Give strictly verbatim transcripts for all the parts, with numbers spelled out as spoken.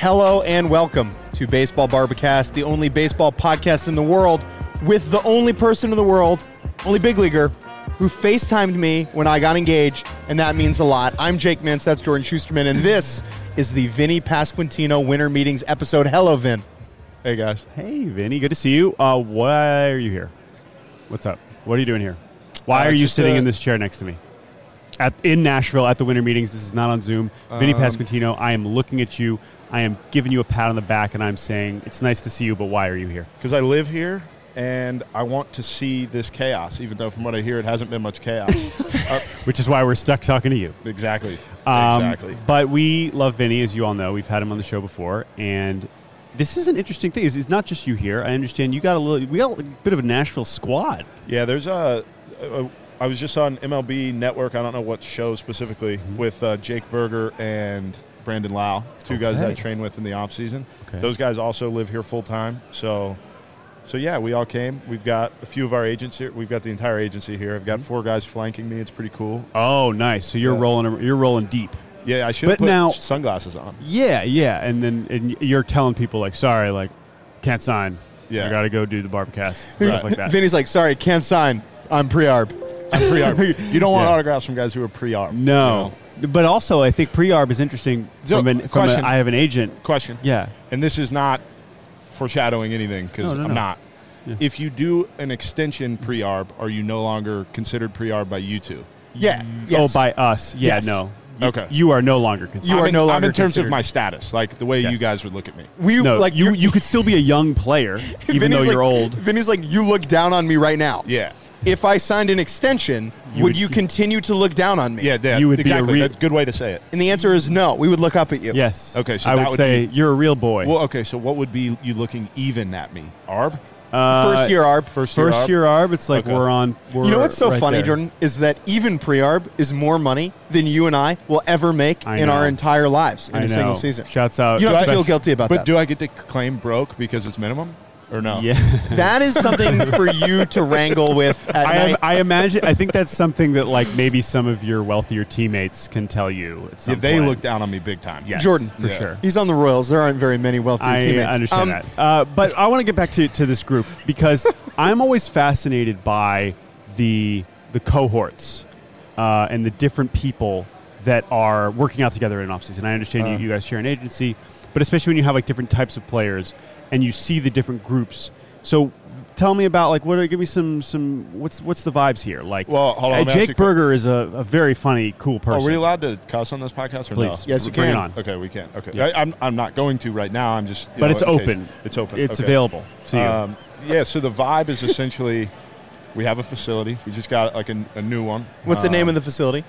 Hello and welcome to Baseball Barbacast, the only baseball podcast in the world with the only person in the world, only big leaguer, who FaceTimed me when I got engaged, and that means a lot. I'm Jake Mintz, that's Jordan Schusterman, and this is the Vinny Pasquantino Winter Meetings episode. Hello, Vin. Hey, guys. Hey, Vinny. Good to see you. Uh, why are you here? What's up? What are you doing here? Why Uh, are you just, sitting uh, in this chair next to me? At In Nashville at the Winter Meetings. This is not on Zoom. Vinny Um, Pasquantino, I am looking at you. I am giving you a pat on the back, and I'm saying, it's nice to see you, but why are you here? Because I live here, and I want to see this chaos, even though from what I hear, it hasn't been much chaos. uh, Which is why we're stuck talking to you. exactly. Um, exactly. But we love Vinny, as you all know. We've had him on the show before, and this is an interesting thing. It's, it's not just you here. I understand you got a little. We got a bit of a Nashville squad. Yeah, there's a, a. I was just on M L B Network. I don't know what show specifically, mm-hmm. with uh, Jake Berger and Brandon Lau, two okay. guys that I train with in the off season. Okay. Those guys also live here full time. So, so yeah, we all came. We've got a few of our agents here. We've got the entire agency here. I've got four guys flanking me. It's pretty cool. Oh, nice. So you're Yeah. rolling. You're rolling deep. Yeah, I should have But put now- sunglasses on. Yeah, yeah, and then and you're telling people like, sorry, like, can't sign. Yeah. I got to go do the Barbacast, stuff like that. Vinny's like, sorry, can't sign. I'm pre-arb. I'm pre-arb. You don't want Yeah. autographs from guys who are pre-arb. No, you know? but also I think pre-arb is interesting. So, From, an, from question. a, I have an agent. Question. Yeah, And this is not foreshadowing anything because No, no, I'm no. not. Yeah. If you do an extension pre-arb, are you no longer considered pre-arb by you two? Yeah. Yes. Oh, by us. Yeah, Yes. no. You, Okay. You are no longer considered. You I'm are in, no I'm longer in terms considered. of my status, like the way Yes. you guys would look at me. We no, like you. you're- You could still be a young player, even Vinny's though you're like, old. Vinny's like, you look down on me right now. Yeah. If I signed an extension, You would would- you continue to look down on me? Yeah, yeah You would be a exactly. re- That's a good way to say it. And the answer is no. We would look up at you. Yes. Okay, so I that would would say be- you're a real boy. Well, okay, so what would be you looking even at me? Arb? Uh, First year arb. First year First arb? year arb. It's like Okay. we're on. We're You know what's so right funny, there. Jordan, is that even pre-arb is more money than you and I will ever make I in know. our entire lives in I a single know. season. Shouts out. You don't have to I- feel guilty about But that. do I get to claim broke because it's minimum? Or no? Yeah. That is something for you to wrangle with at I, night. am, I imagine. I think that's something that like maybe some of your wealthier teammates can tell you. At some Yeah, they point. look down on me big time. Yes, Jordan. for Yeah. sure. He's on the Royals. There aren't very many wealthy I teammates. understand Um, that. Uh, but I want to get back to, to this group because I'm always fascinated by the the cohorts uh, and the different people that are working out together in offseason. I understand Uh. you, you guys share an agency, but especially when you have like different types of players and you see the different groups. So tell me about like what are give me some some what's what's the vibes here? Like Well, hold on, uh, let me ask you a Jake quick- Berger is a, a very funny, cool person. Are we allowed to cuss on this podcast or Please. no? Yes, you Bring can. it on. Okay, we can. Okay, Yeah. I, I'm I'm not going to right now. I'm just. you But know, it's in case- open. It's open. It's Okay. available to you. Um, yeah. So the vibe is essentially, we have a facility. We just got like a, a new one. What's the name Um, of the facility?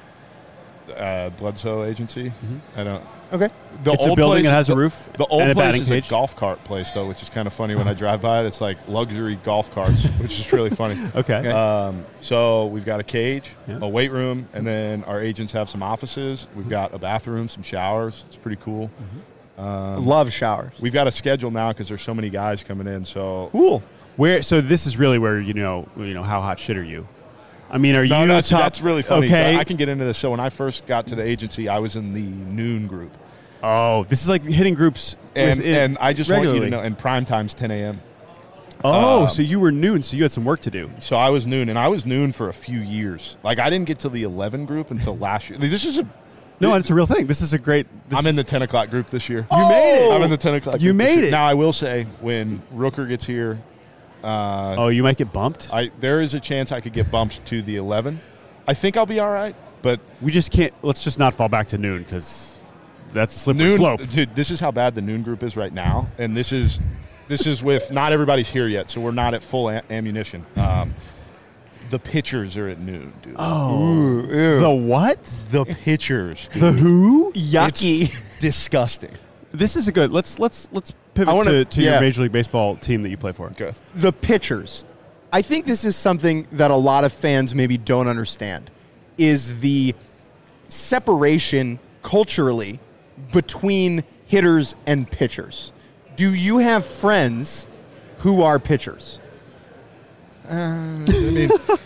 uh, Bledsoe Agency? I don't. Okay. The It's a old building place, that has a the- roof The old and a place batting is cage. a golf cart place though, which is kind of funny when I drive by it. It's like luxury golf carts, which is really funny. Okay. Um, so we've got a cage, Yeah. a weight room, and then our agents have some offices. We've got a bathroom, some showers. It's pretty cool. Um, Love showers. We've got a schedule now because there's so many guys coming in. So Cool. Where so this is really where you know you know how hot shit are you? I mean, are no, you no, a see, top? that's really funny. Okay. I can get into this. So when I first got to the agency, I was in the noon group, Oh, this is like hitting groups. and with it and I just regularly. want you to know, and prime time's ten a.m. Oh, um, so you were noon, so you had some work to do. So I was noon, and I was noon for a few years. Like I didn't get to the eleven group until last year. This is a No, it's a real thing. This is a great. This I'm in is- the ten o'clock group this year. You made it. I'm in the ten o'clock. You group this made year. it. Now I will say, when Rooker gets here, uh, Oh, you might get bumped. I there is a chance I could get bumped to the eleven. I think I'll be all right, but we just can't. Let's just not fall back to noon because that's a slippery noon, slope. dude. This is how bad the noon group is right now, and this is this is with not everybody's here yet, so we're not at full a- ammunition. Um, the pitchers are at noon, dude. Oh, the what? The pitchers, dude. The who? Yucky. It's disgusting. This is a good. Let's let's let's pivot I wanna- to, to yeah. your Major League Baseball team that you play for. Okay. The pitchers. I think this is something that a lot of fans maybe don't understand, is the separation culturally between hitters and pitchers. Do you have friends who are pitchers? Uh, I mean,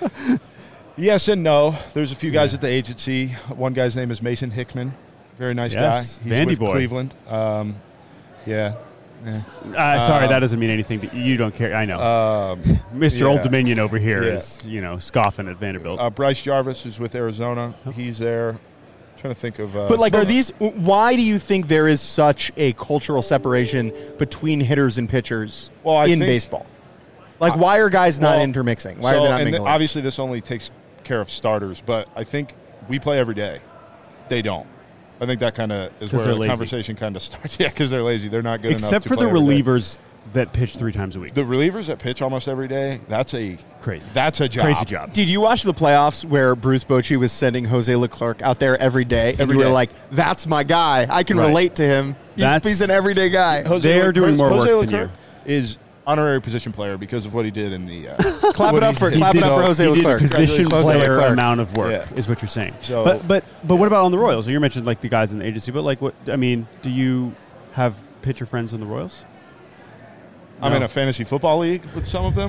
yes and no. There's a few guys Yeah. at the agency. One guy's name is Mason Hickman. Very nice Yes, guy. He's Vandy with boy. Cleveland. Um, Yeah. Uh, sorry, that doesn't mean anything. To, you don't care. I know. Um, Mister yeah. Old Dominion over here Yeah. is, you know, scoffing at Vanderbilt. Uh, Bryce Jarvis is with Arizona. Oh. He's there. I'm trying to think of. Uh, But like, are these? Why do you think there is such a cultural separation between hitters and pitchers Well, I in think- baseball? Like, why are guys not Well, intermixing? Why so, are they not and th- mingling? obviously, this only takes care of starters, but I think we play every day. They don't. I think that kind of is 'Cause where they're the lazy. conversation kind of starts. Yeah, because they're lazy. They're not good enough. Except to for the play every day. relievers that pitch three times a week. The relievers that pitch almost every day. That's a Crazy. That's a job. Crazy job. Did you watch the playoffs where Bruce Bochy was sending Jose Leclerc out there every day? And Every you were day. like, that's my guy. I can Right. relate to him. He's, That's- he's an everyday guy. Jose They are Le- doing more Jose work than Leclerc is honorary position player because of what he did in the. Uh, Clap what it up he for did. clap it did- up for Jose he did Leclerc. position Jose player Leclerc. amount of work Yeah. is what you're saying. So- but but but what about on the Royals? You mentioned like the guys in the agency, but like what? I mean, do you have pitcher friends in the Royals? I'm No. in a fantasy football league with some of them.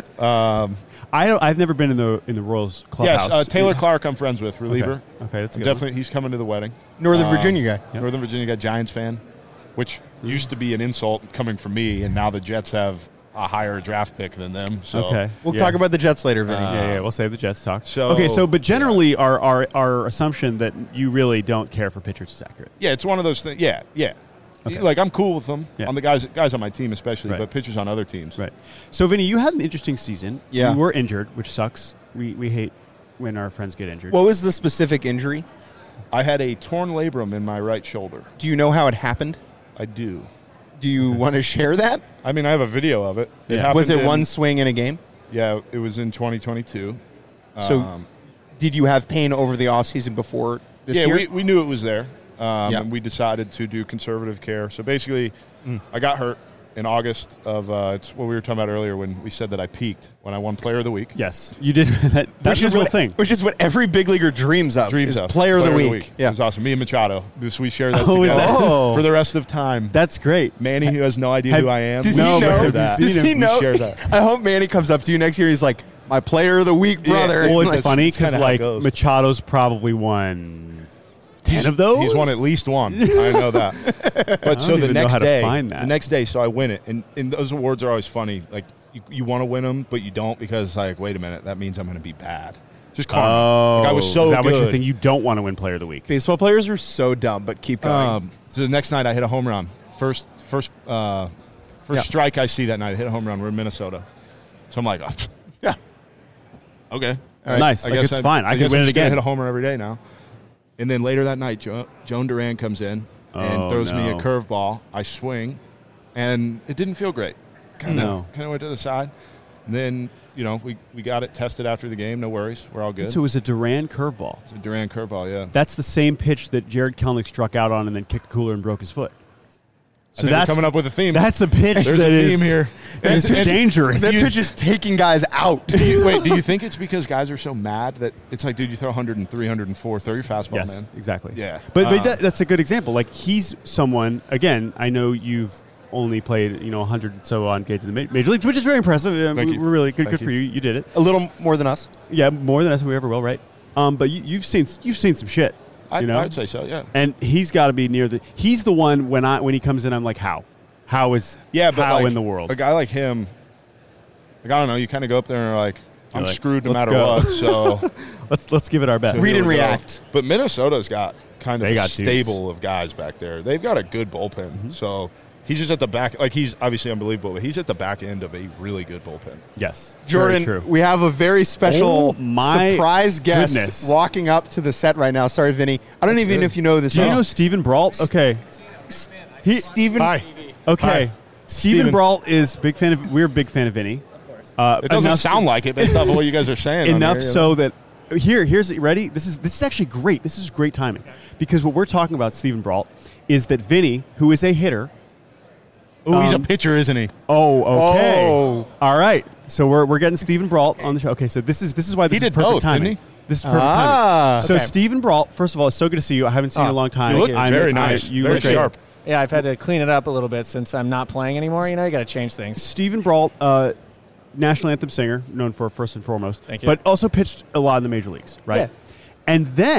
um, I don't, I've never been in the in the Royals clubhouse. yes, uh, Taylor Clark, I'm friends with, reliever. Okay, okay that's a good. Definitely, he's coming to the wedding. Northern Um, Virginia guy. Yep. Northern Virginia guy, Giants fan, which used to be an insult coming from me, and now the Jets have a higher draft pick than them. So Okay. We'll Yeah. talk about the Jets later, Vinny. Yeah, yeah, we'll save the Jets talk. So- okay, so but generally, our, our our assumption that you really don't care for pitchers is accurate. yeah, it's one of those things. Yeah, yeah. Okay. Like I'm cool with them Yeah. on the guys guys on my team, especially, Right. but pitchers on other teams. Right. So, Vinny, you had an interesting season. Yeah. You were injured, which sucks. We we hate when our friends get injured. What was the specific injury? I had a torn labrum in my right shoulder. Do you know how it happened? I do. Do you want to share that? I mean, I have a video of it. Yeah. happened Was it in- one swing in a game? Yeah, it was in twenty twenty-two. So Um, did you have pain over the offseason before this yeah, year? we, we knew it was there, um, Yeah. and we decided to do conservative care. So basically, Mm. I got hurt in August of uh, it's what we were talking about earlier when we said that I peaked when I won Player of the Week. Yes, you did. that, that's which is a real what, thing. Which is what every big leaguer dreams of. Dreams is of player, of the week. It Yeah. was awesome. Me and Machado, this we share that Oh, is together that- Oh. for the rest of time. That's great. Manny, who has no idea Have- who I am, Does we he No, know? but share have you that. seen Does him? he We know? share that. I hope Manny comes up to you next year. He's like, my player of the week, Yeah. brother. Well, it's Like, funny it's because kinda how it like goes. Machado's probably won ten of those. He's won at least one. I know that. But so don't the even know next how to day, find that. the next day, so I win it, and, and those awards are always funny. Like you, you want to win them, but you don't because like, wait a minute, that means I'm going to be bad. Just karma. Oh, Like, I was so is that what good. you're thinking? You don't want to win Player of the Week. Baseball players are so dumb, but keep going. Um, so the next night, I hit a home run. First, first, uh, first Yeah. strike I see that night. I hit a home run. We're in Minnesota, so I'm like, oh, yeah. okay, All right. Nice. I Like, guess it's I, fine. I, I can guess win I'm it just gonna again. hit a homer every day now. And then later that night, jo- Joan Duran comes in and Oh, throws me a no. curveball. I swing, and it didn't feel great. Kind of, No. kind of went to the side. And then you know we, we got it tested after the game. No worries, we're all good. So it was a Duran curveball. It's a Duran curveball, yeah. That's the same pitch that Jared Kelnick struck out on and then kicked a cooler and broke his foot. So that's coming up with a theme. That's a pitch There's that a is theme here. that is And- and- dangerous. That pitch is taking guys out. Do you, wait, do you think it's because guys are so mad that it's like, dude, you throw one oh three, one oh four, throw your fastball, Yes, man. exactly. Yeah. but, but Uh, that, that's a good example. Like he's someone. Again, I know you've only played you know one hundred so on games in the ma- major leagues, which is very impressive. Um, Thank we- you. We're really good. Thank Good you. for you. You did it. A little more than us. Yeah, more than us we ever will, right? Um, but you, you've seen you've seen some shit. I, you know, I'd say so, yeah. and he's got to be near the. He's the one when I when he comes in, I'm like, how, how is Yeah, but how like, in the world? a guy like him, like I don't know, you kind of go up there and are like, I'm like, screwed no let's matter go. what. So, Let's let's give it our best. Read and here we go. react. But Minnesota's got kind of They a got stable dudes. of guys back there. They've got a good bullpen. Mm-hmm. So he's just at the back. Like he's obviously unbelievable, but he's at the back end of a really good bullpen. Yes, Jordan, very true. we have a very special Oh, my surprise guest goodness. walking up to the set right now. Sorry, Vinny. I don't even good. know if you know this. Do you is. know Stephen Brault? Okay, he, Steven? Hi. okay. Hi. Stephen Steven. Brault is big fan of. We're a big fan of Vinny. Uh, It doesn't enough sound like it based off of what you guys are saying. on enough here, you know? so that here here's ready. This is this is actually great. This is great timing because what we're talking about, Stephen Brault, is that Vinny, who is a hitter. Ooh, he's a um, pitcher, isn't he? Oh, okay. Oh. All right. So we're, we're getting Stephen Brault on the show. Okay, so this is this is why this He is did perfect both, timing. didn't he? This is perfect Ah. timing. So Okay. Stephen Brault, first of all, it's so good to see you. I haven't seen you in a long time. You look I'm- very I- nice. you very look great. sharp. Yeah, I've had to clean it up a little bit since I'm not playing anymore. You know, you got to change things. Stephen Brault, uh, national anthem singer, known for first and foremost. Thank you. But also pitched a lot in the major leagues, right? Yeah. And then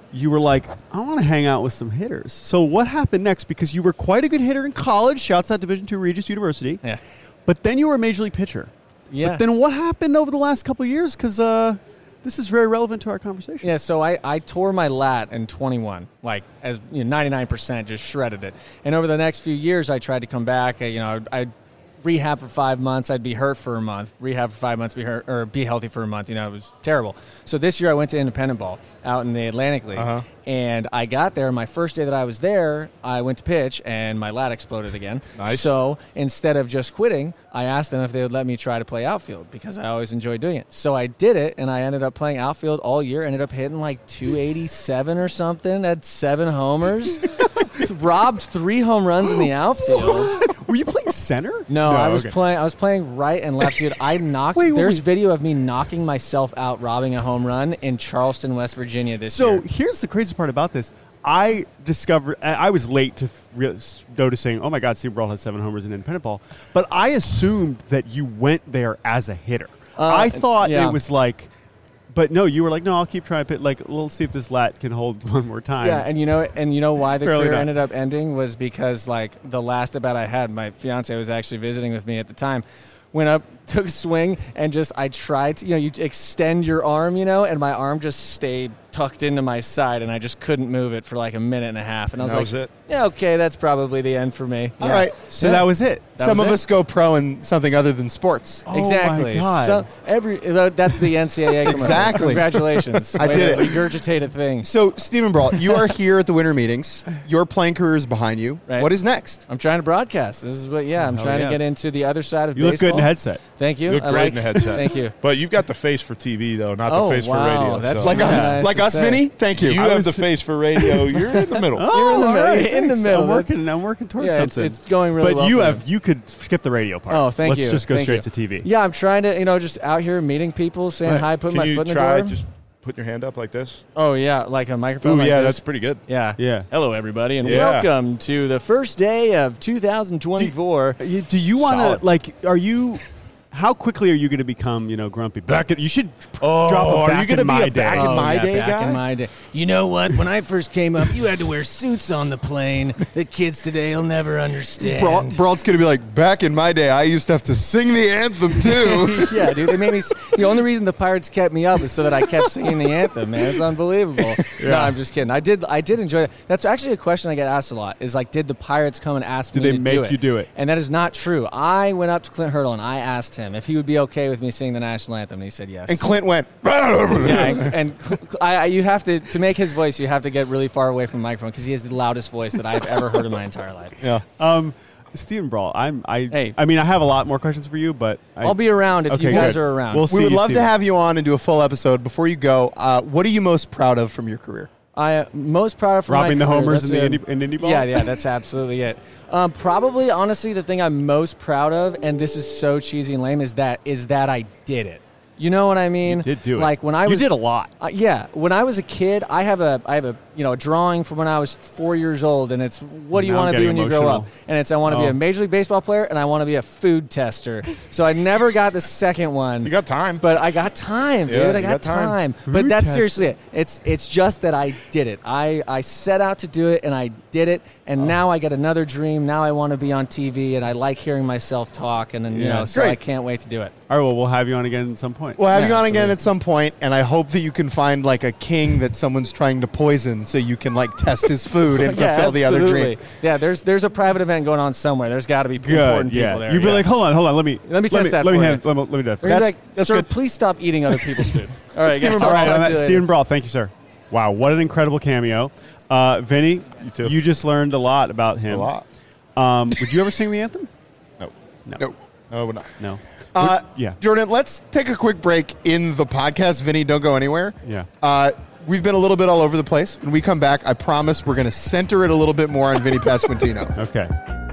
you were like, I want to hang out with some hitters. So what happened next? Because you were quite a good hitter in college. Shouts out Division two Regis University. Yeah. But then you were a major league pitcher. Yeah. But then what happened over the last couple of years? Because uh, this is very relevant to our conversation. Yeah, so I, I tore my lat in twenty-one, like as you know, ninety-nine percent, just shredded it. And over the next few years, I tried to come back. I, you know, I'd, I'd rehab for five months. I'd be hurt for a month. Rehab for five months, be hurt or be healthy for a month. You know, it was terrible. So this year I went to independent ball out in the Atlantic League, Uh-huh. and I got there. My first day that I was there, I went to pitch, and my lat exploded again. Nice. So instead of just quitting, I asked them if they would let me try to play outfield because I always enjoyed doing it. So I did it, and I ended up playing outfield all year. Ended up hitting like two eighty-seven or something. Had seven homers. Robbed three home runs in the outfield. Were you playing center? No, I was okay. playing. I was playing right and left, dude. I knocked. Wait, wait, there's wait. video of me knocking myself out, robbing a home run in Charleston, West Virginia this So year. here's the crazy part about this. I discovered, I I was late to re- noticing, oh my God, Steve Brawl had seven homers in independent ball. But I assumed that you went there as a hitter. Uh, I thought yeah. it was like, but no, you were like, no, I'll keep trying to pit. Like, we'll see if this lat can hold one more time. Yeah, and you know, and you know why the Fairly career not. ended up ending was because like the last at bat I had, my fiance was actually visiting with me at the time. Went up, took a swing, and just I tried to, you know, you extend your arm, you know, and my arm just stayed tucked into my side, and I just couldn't move it for like a minute and a half. And I was That like, was it? yeah, okay, that's probably the end for me. All Yeah. right. So Yeah. that was it. That Some was of it. us go pro in something other than sports. Oh my Exactly. God. So every that's the N C double A commercial. Exactly. Congratulations. I Way did to it. Regurgitate a thing. So, Stephen Brawl, you are here at the winter meetings. Your playing career is behind you. Right. What is next? I'm trying to broadcast. This is what. Yeah, I'm Hell trying yeah. to get into the other side of You look baseball. good in a headset. Thank you. You look I great like, in the headset. Thank you. But you've got the face for T V, though, not Oh, the face wow. for radio. That's so. Like Yeah, us, nice like to us, say. Vinny? Thank you. You I have was- the face for radio. You're in the middle. Oh, in the all middle. right, In the thanks. middle. I'm That's- working, I'm working towards Yeah, it's, something. it's going really but well. you for have me. you could skip the radio part. Oh, thank Let's you. Let's just go Thank straight you. to T V. Yeah, I'm trying to, you know, just out here meeting people, saying Right. hi, putting Can my you foot in the try door. just put your hand up like this? Oh yeah, like a microphone. Ooh, like yeah, this. that's pretty good. Yeah. Yeah. Hello, everybody, and Yeah. welcome to the first day of two thousand twenty-four. Uh, you- Do you want Solid. to like? Are you? How quickly are you going to become, you know, grumpy? Back in, you should Oh, drop a are back you gonna in be my a day. back in Oh, my yeah, day back guy? in my day. You know what? When I first came up, you had to wear suits on the plane. The kids today will never understand. Brawl, Brawl's going to be like, back in my day, I used to have to sing the anthem, too. Yeah, dude, they made me. s- The only reason the Pirates kept me up is so that I kept singing the anthem. Man, it's unbelievable. No, I'm just kidding. I did. I did enjoy it. That's actually a question I get asked a lot. Is like, did the Pirates come and ask Did me they to make do it? you do it? And that is not true. I went up to Clint Hurdle and I asked him if he would be okay with me singing the national anthem, and he said yes. And Clint went, Yeah, and, and Cl- Cl- I, I, you have to to make his voice. You have to get really far away from the microphone because he has the loudest voice that I've ever heard in my entire life. yeah. Um, Stephen Brawl, I'm. I. Hey. I mean, I have a lot more questions for you, but I, I'll be around if you Okay, guys good. are around. We'll see We would you, love to Stephen. have you on and do a full episode. Before you go, uh, what are you most proud of from your career? I am most proud of for Robbing my the career, homers that's in the a- indie- in indie ball? Yeah, yeah, that's absolutely it. Um, probably, honestly, the thing I'm most proud of, and this is so cheesy and lame, is that is that I did it. You know what I mean? You did do it. Like when I You was did a lot. Uh, yeah, when I was a kid, I have a I have a you know a drawing from when I was four years old, and it's what do you Now I'm want to be getting when you grow emotional. up? And it's I want to be Oh. a Major League Baseball player, and I want to be a food tester. So I never got the second one. You got time. But I got time, Yeah, dude. I you got, got time. time. But Food that's tester. seriously it. It's it's just that I did it. I, I set out to do it, and I did it. And now I get another dream. Now I want to be on T V, and I like hearing myself talk. And then you Yeah. know, so Great. I can't wait to do it. All right, well, we'll have you on again at some point. We'll have Yeah, you on again absolutely. at some point, and I hope that you can find like a king that someone's trying to poison, so you can like test his food and Yeah, fulfill the other absolutely. dream. Yeah, there's there's a private event going on somewhere. There's got to be Good. important Yeah. people there. You'd be yeah. like, hold on, hold on. Let me Let me test that Let me for hand, you. let me let me do that for Or you. he's That's- like, that's sir, good. please stop eating other people's food. All right, guys. All I'll right, talk I'm to at you later. Stephen Brawl, thank you, sir. Wow, what an incredible cameo. Uh, Vinny, You too. you just learned a lot about A him. lot. Um, would you ever sing the anthem? No. No. No. No, we're not. No. Uh, yeah. Jordan, let's take a quick break in the podcast. Vinny, don't go anywhere. Yeah. Uh, we've been a little bit all over the place. When we come back, I promise we're going to center it a little bit more on Vinny Pasquantino. Okay.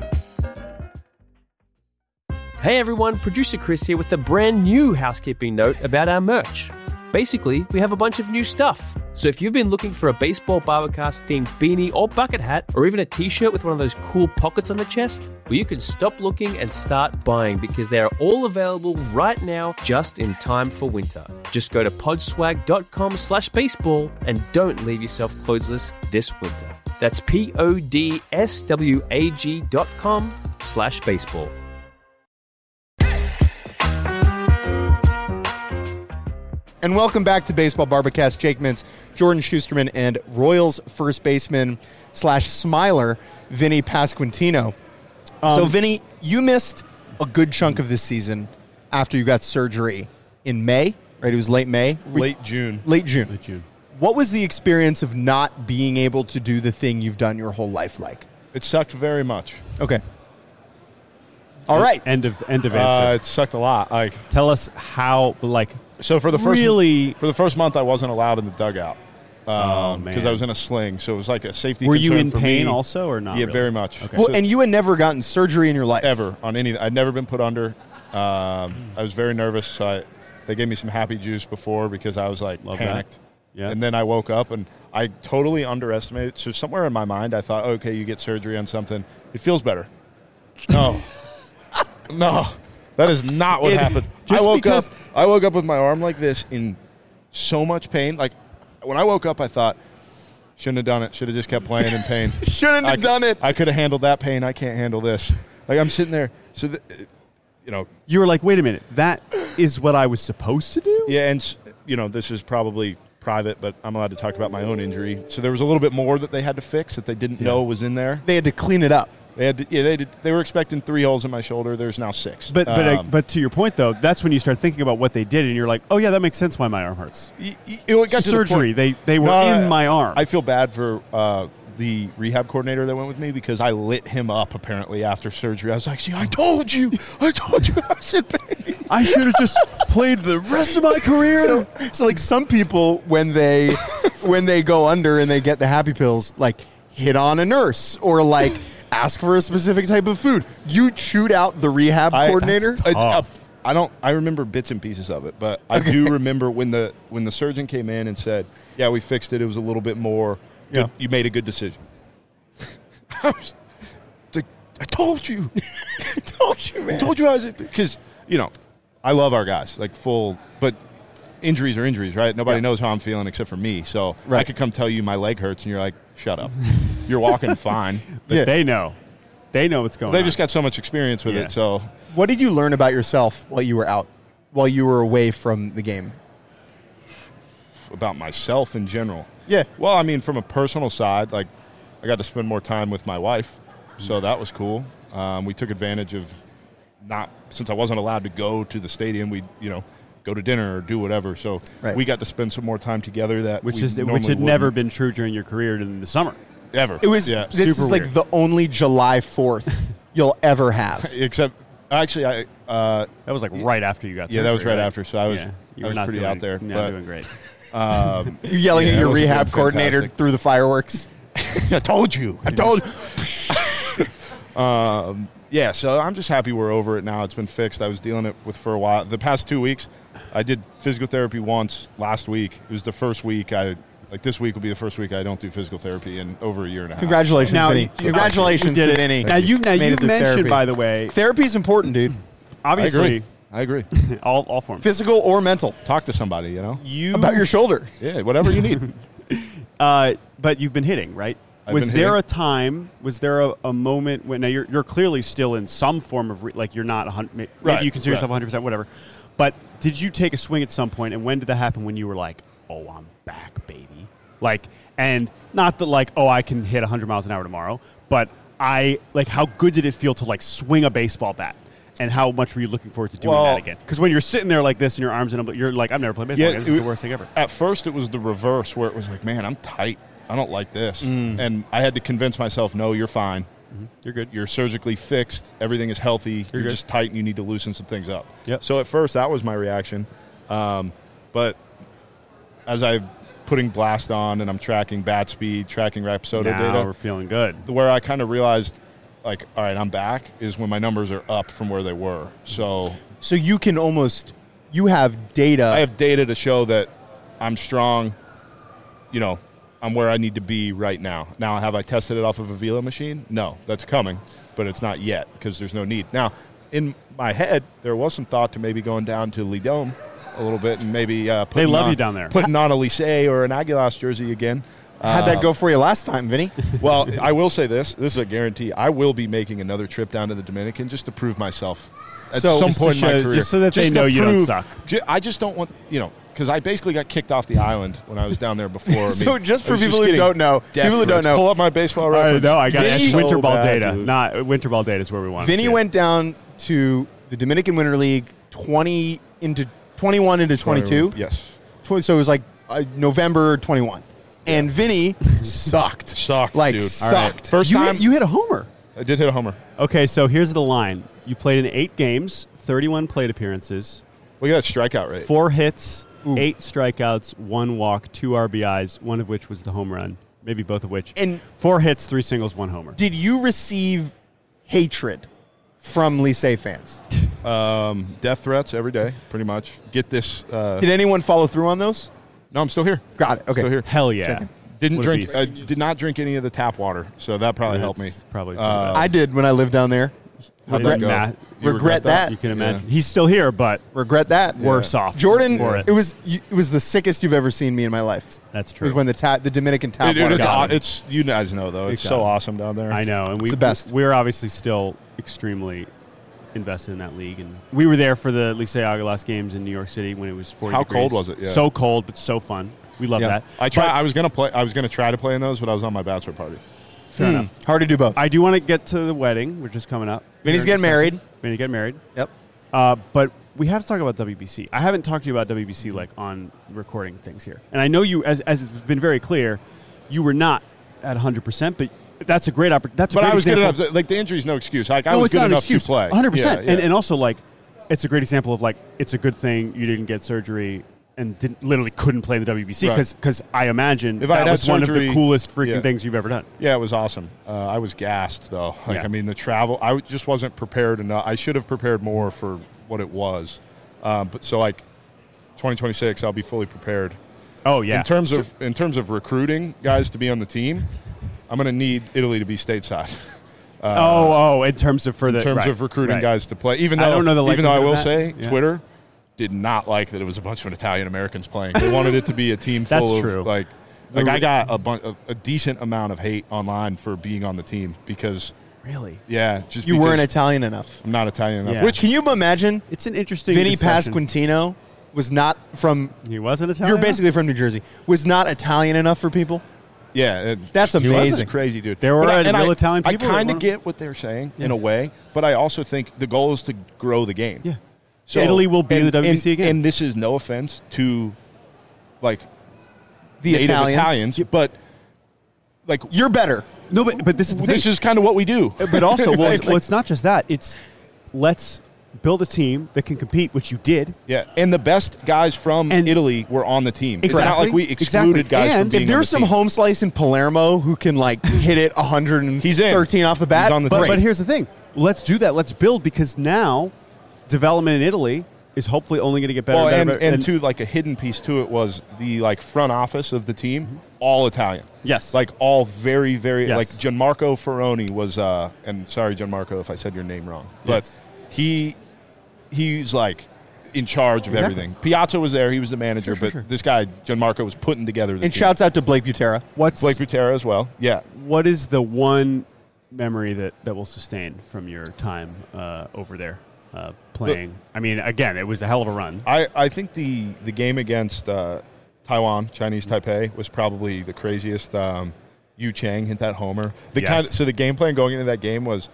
Hey everyone, producer Chris here with a brand new housekeeping note about our merch. Basically, we have a bunch of new stuff. So if you've been looking for a Baseball Barbacast themed beanie or bucket hat, or even a t-shirt with one of those cool pockets on the chest, well, you can stop looking and start buying because they're all available right now just in time for winter. Just go to podswag.com slash baseball and don't leave yourself clothesless this winter. That's P-O-D-S-W-A-G dot com slash baseball. And welcome back to Baseball Barbacast. Jake Mintz, Jordan Schusterman, and Royals first baseman slash smiler, Vinny Pasquantino. Um, so, Vinny, you missed a good chunk of this season after you got surgery in May, right? It was late May? Late June. Late June. Late June. What was the experience of not being able to do the thing you've done your whole life like? It sucked very much. Okay. All right. End of end of answer. Uh, it sucked a lot. Like, Tell us how, like, so for the first really. for the first month, I wasn't allowed in the dugout Oh, because man. I was in a sling. So it was like a safety. Were you concern in for pain me. also or not? Yeah, really? very much. Okay. Well, So- and you had never gotten surgery in your life. ever on any. I'd never been put under. Um, I was very nervous. So I, they gave me some happy juice before because I was like Love that. panicked. Yeah. And then I woke up and I totally underestimated. So somewhere in my mind, I thought, okay, you get surgery on something, it feels better. No, no, that is not what It- happened. just I woke because- up. I woke up with my arm like this in so much pain. Like when I woke up, I thought, shouldn't have done it. Should have just kept playing in pain. Shouldn't I have c- done it. I could have handled that pain. I can't handle this. Like I'm sitting there. So, the, you know, You were like, wait a minute, that is what I was supposed to do? yeah, and s- you know, this is probably private, but I'm allowed to talk about my own injury. So there was a little bit more that they had to fix that they didn't know was in there. They had to clean it up. They had, to, yeah, they did, they were expecting three holes in my shoulder. There's now six. But but uh, Um, but to your point though, that's when you start thinking about what they did, and you're like, oh yeah, that makes sense why my arm hurts. y- y- it got to the Surgery, point- they they were No, in I- my arm. I feel bad for uh, the rehab coordinator that went with me because I lit him up apparently after surgery. I was like, see, I told you. I told you I was in pain. I should have just played the rest of my career. So, so like some people when they when they go under and they get the happy pills, like hit on a nurse or like ask for a specific type of food. You chewed out the rehab I- coordinator. that's I, I, tough. I don't. I remember bits and pieces of it, but I do remember when the when the surgeon came in and said, "Yeah, we fixed it. It was a little bit more. Good, Yeah. you made a good decision." I was like, "I told you. I told you, man. I told you I was because you know, I love our guys like full, but." Injuries are injuries, right? Nobody Yeah. knows how I'm feeling except for me. So I Right. could come tell you my leg hurts, and you're like, "Shut up. You're walking fine." But Yeah. they know, they know what's going They on. just got so much experience with Yeah. it. So What did you learn about yourself while you were out, while you were away from the game? about myself in general. Yeah. Well, I mean, from a personal side, like I got to spend more time with my wife, so that was cool. Um, we took advantage of not since I wasn't allowed to go to the stadium. We, you know, go to dinner or do whatever. So Right. we got to spend some more time together. That which we is which normally had never wouldn't. been true during your career in the summer. ever. It was. yeah. This super is like weird. the only July fourth you'll ever have. Except actually, I uh, That was like right after you got. Yeah, that was surgery, right after, so I was- Yeah, you I were was not pretty doing, out there, Not but- doing great. um, You're yelling Yeah, at that your was rehab doing coordinator fantastic. through the fireworks. I told you. I told. Um, yeah, so I'm just happy we're over it now. It's been fixed. I was dealing it with for a while. The past two weeks, I did physical therapy once last week. It was the first week I like. This week will be the first week I don't do physical therapy in over a year and a half. Congratulations, Now, Vinny. you- Congratulations You did to it. Vinny. Now you now Made you it to mentioned, therapy. by the way, Therapy's important, dude. I obviously agree. I agree. all all forms. Physical or mental. Talk to somebody, you know. You About your shoulder. Yeah, whatever you need. Uh, but you've been hitting, right? I've was been there hitting. a time? Was there a, a moment when now you're you're clearly still in some form of re, like you're not a hundred. Maybe Right, you consider right. yourself one hundred percent, whatever. But did you take a swing at some point, and when did that happen? When you were like, "Oh, I'm back, baby!" Like, and not that like, "Oh, I can hit one hundred miles an hour tomorrow," but I like how good did it feel to like swing a baseball bat? And how much were you looking forward to doing Well- that again? Because when you're sitting there like this and your arms in, a- you're like, I've never played baseball. again. This is it- the worst thing ever. At first, it was the reverse, where it was like, "Man, I'm tight. I don't like this," and I had to convince myself, "No, you're fine. You're good. You're surgically fixed. Everything is healthy. You're, good. just tight, and you need to loosen some things up." Yep. So at first, that was my reaction, um, but as I'm putting Blast on and I'm tracking bat speed, tracking Rapsodo now data, we're feeling good. where I kind of realized, like, all right, I'm back, is when my numbers are up from where they were. So So you can almost. You have data. I have data to show that I'm strong. you know, I'm where I need to be right now. Now, have I tested it off of a velo machine? No, that's coming, but it's not yet because there's no need. Now, in my head, there was some thought to maybe going down to Lee Dome a little bit and maybe uh, They love on, you down there. putting on a Lisey or an Aguilas jersey again. How'd that go for you last time, Vinny? Well, I will say this. This is a guarantee. I will be making another trip down to the Dominican just to prove myself at So- some Just to point in my show- career. just so that they to know you don't prove- suck. ju- I just don't want, you know, because I basically got kicked off the island when I was down there before. I So mean, just I for was people who getting don't know, death people who don't threats. know- Pull up my baseball I reference. know. I got Vinny- it's winter So ball bad, data. dude. Not winter ball data is where we want. Vinny to see it. went down to the Dominican Winter League twenty into twenty-one into twenty-two. Yes. Tw- So it was like uh, November twenty-one. And Vinny sucked. Sucked, Like, dude. sucked. All right. First You time hit, you hit a homer. I did hit a homer. Okay, so here's the line. You played in eight games, thirty-one plate appearances, We got a strikeout rate. four hits, eight strikeouts, one walk, two R B Is, one of which was the home run, maybe both of which. And- four hits, three singles, one homer. Did you receive hatred from Lisey fans? Um, death threats every day, pretty much. Get this. Uh, Did anyone follow through on those? no, I'm still here. Got it. Okay. Still here. Hell yeah. Second. Didn't What a drink. beast. I did not drink any of the tap water, so that probably helped me. That's Probably. Uh, I did when I lived down there. How'd Regret- that go? Matt, You regret that. you can imagine. He's still here, but Regret that. worse off. Jordan, for it. it. was you- it was the sickest you've ever seen me in my life. That's It true. was when the ta- the Dominican tap Dude, water it's, got aw- me. it's you guys know though. It's It so got me. awesome down there. I know, and we the best. We're obviously still extremely invested in that league, and we were there for the Licey Aguilas games in New York City when it was forty. How degrees. cold was it? Yeah. So cold, but so fun. We love Yeah. that. I try. But- I was gonna play. I was gonna try to play in those, but I was on my bachelor party. fair Hmm. enough. Hard to do both. I do want to get to the wedding, which is coming up. Vinny's Here in a getting married. second. Vinny getting married. Yep. Uh, but we have to talk about W B C. I haven't talked to you about W B C like on recording things here, and I know you, as as it's been very clear, you were not at one hundred percent, but that's a great opportunity. That's a But great I was example. good enough. Like the injury's no excuse. Like I no, was it's good not an enough excuse. to play. one hundred percent. Yeah, And, yeah. and also, like, it's a great example of, like, it's a good thing you didn't get surgery and didn't, literally couldn't play in the W B C Right. because I imagine If I that had was had one of surgery- the coolest freaking yeah. things you've ever done. Yeah, it was awesome. Uh, I was gassed though. Like Yeah. I mean, the travel. I just wasn't prepared enough. I should have prepared more for what it was. Um, but so like, twenty twenty-six, I'll be fully prepared. Oh, yeah. In terms of in terms of recruiting guys to be on the team, I'm going to need Italy to be stateside. oh, oh, in terms of for the In terms right, of recruiting right. guys to play, even though I don't know the even though I likelihood will of say that. Yeah. Twitter did not like that it was a bunch of Italian Americans playing. They wanted it to be a team full That's of true. like like I got a, bun- a a decent amount of hate online for being on the team because Really? yeah, just You because weren't Italian enough. I'm not Italian enough. Yeah. Which Can you imagine It's an interesting Vinny discussion. Pasquantino was not from He wasn't Italian. you're basically from New Jersey. Was not Italian enough for people? yeah, it- That's he was amazing. crazy, dude. There were But I- real and I- Italian people I that kind of wanna- get what they're saying in a way, but I also think the goal is to grow the game. Yeah. Italy will be in and- the W B C and- again. And this is no offense to like The native Italians. Italians, but like You're better. No, but but this is the this thing. is kind of what we do. But also, well, Like- it's, well, it's not just that. It's let's build a team that can compete, which you did. Yeah, and the best guys from And- Italy were on the team. It's Exactly. not like we excluded Exactly. guys from And being If on there's the some team. home slice in Palermo who can like hit it one hundred He's in. thirteen off the bat, He's on the But, Great. but here's the thing. Let's do that. Let's build because now development in Italy is hopefully only going to get better Well, and and, better. and to like a hidden piece to it was the like front office of the team, all Italian. Yes. like all very, very Yes. like Gianmarco Ferroni was. uh And sorry, Gianmarco, if I said your name wrong, but Yes. he he's like in charge of Exactly. everything. Piazza was there; he was the manager, Sure, but sure, sure. this guy Gianmarco was putting together the and team. shouts out to Blake Butera. what's Blake Butera as well. Yeah, what is the one memory that, that will sustain from your time uh, over there uh, playing? I mean, again, it was a hell of a run. I, I think the, the game against uh, Taiwan, Chinese Taipei, was probably the craziest. Um, Yu Chang hit that homer. The Yes. kind of, so the game plan going into that game was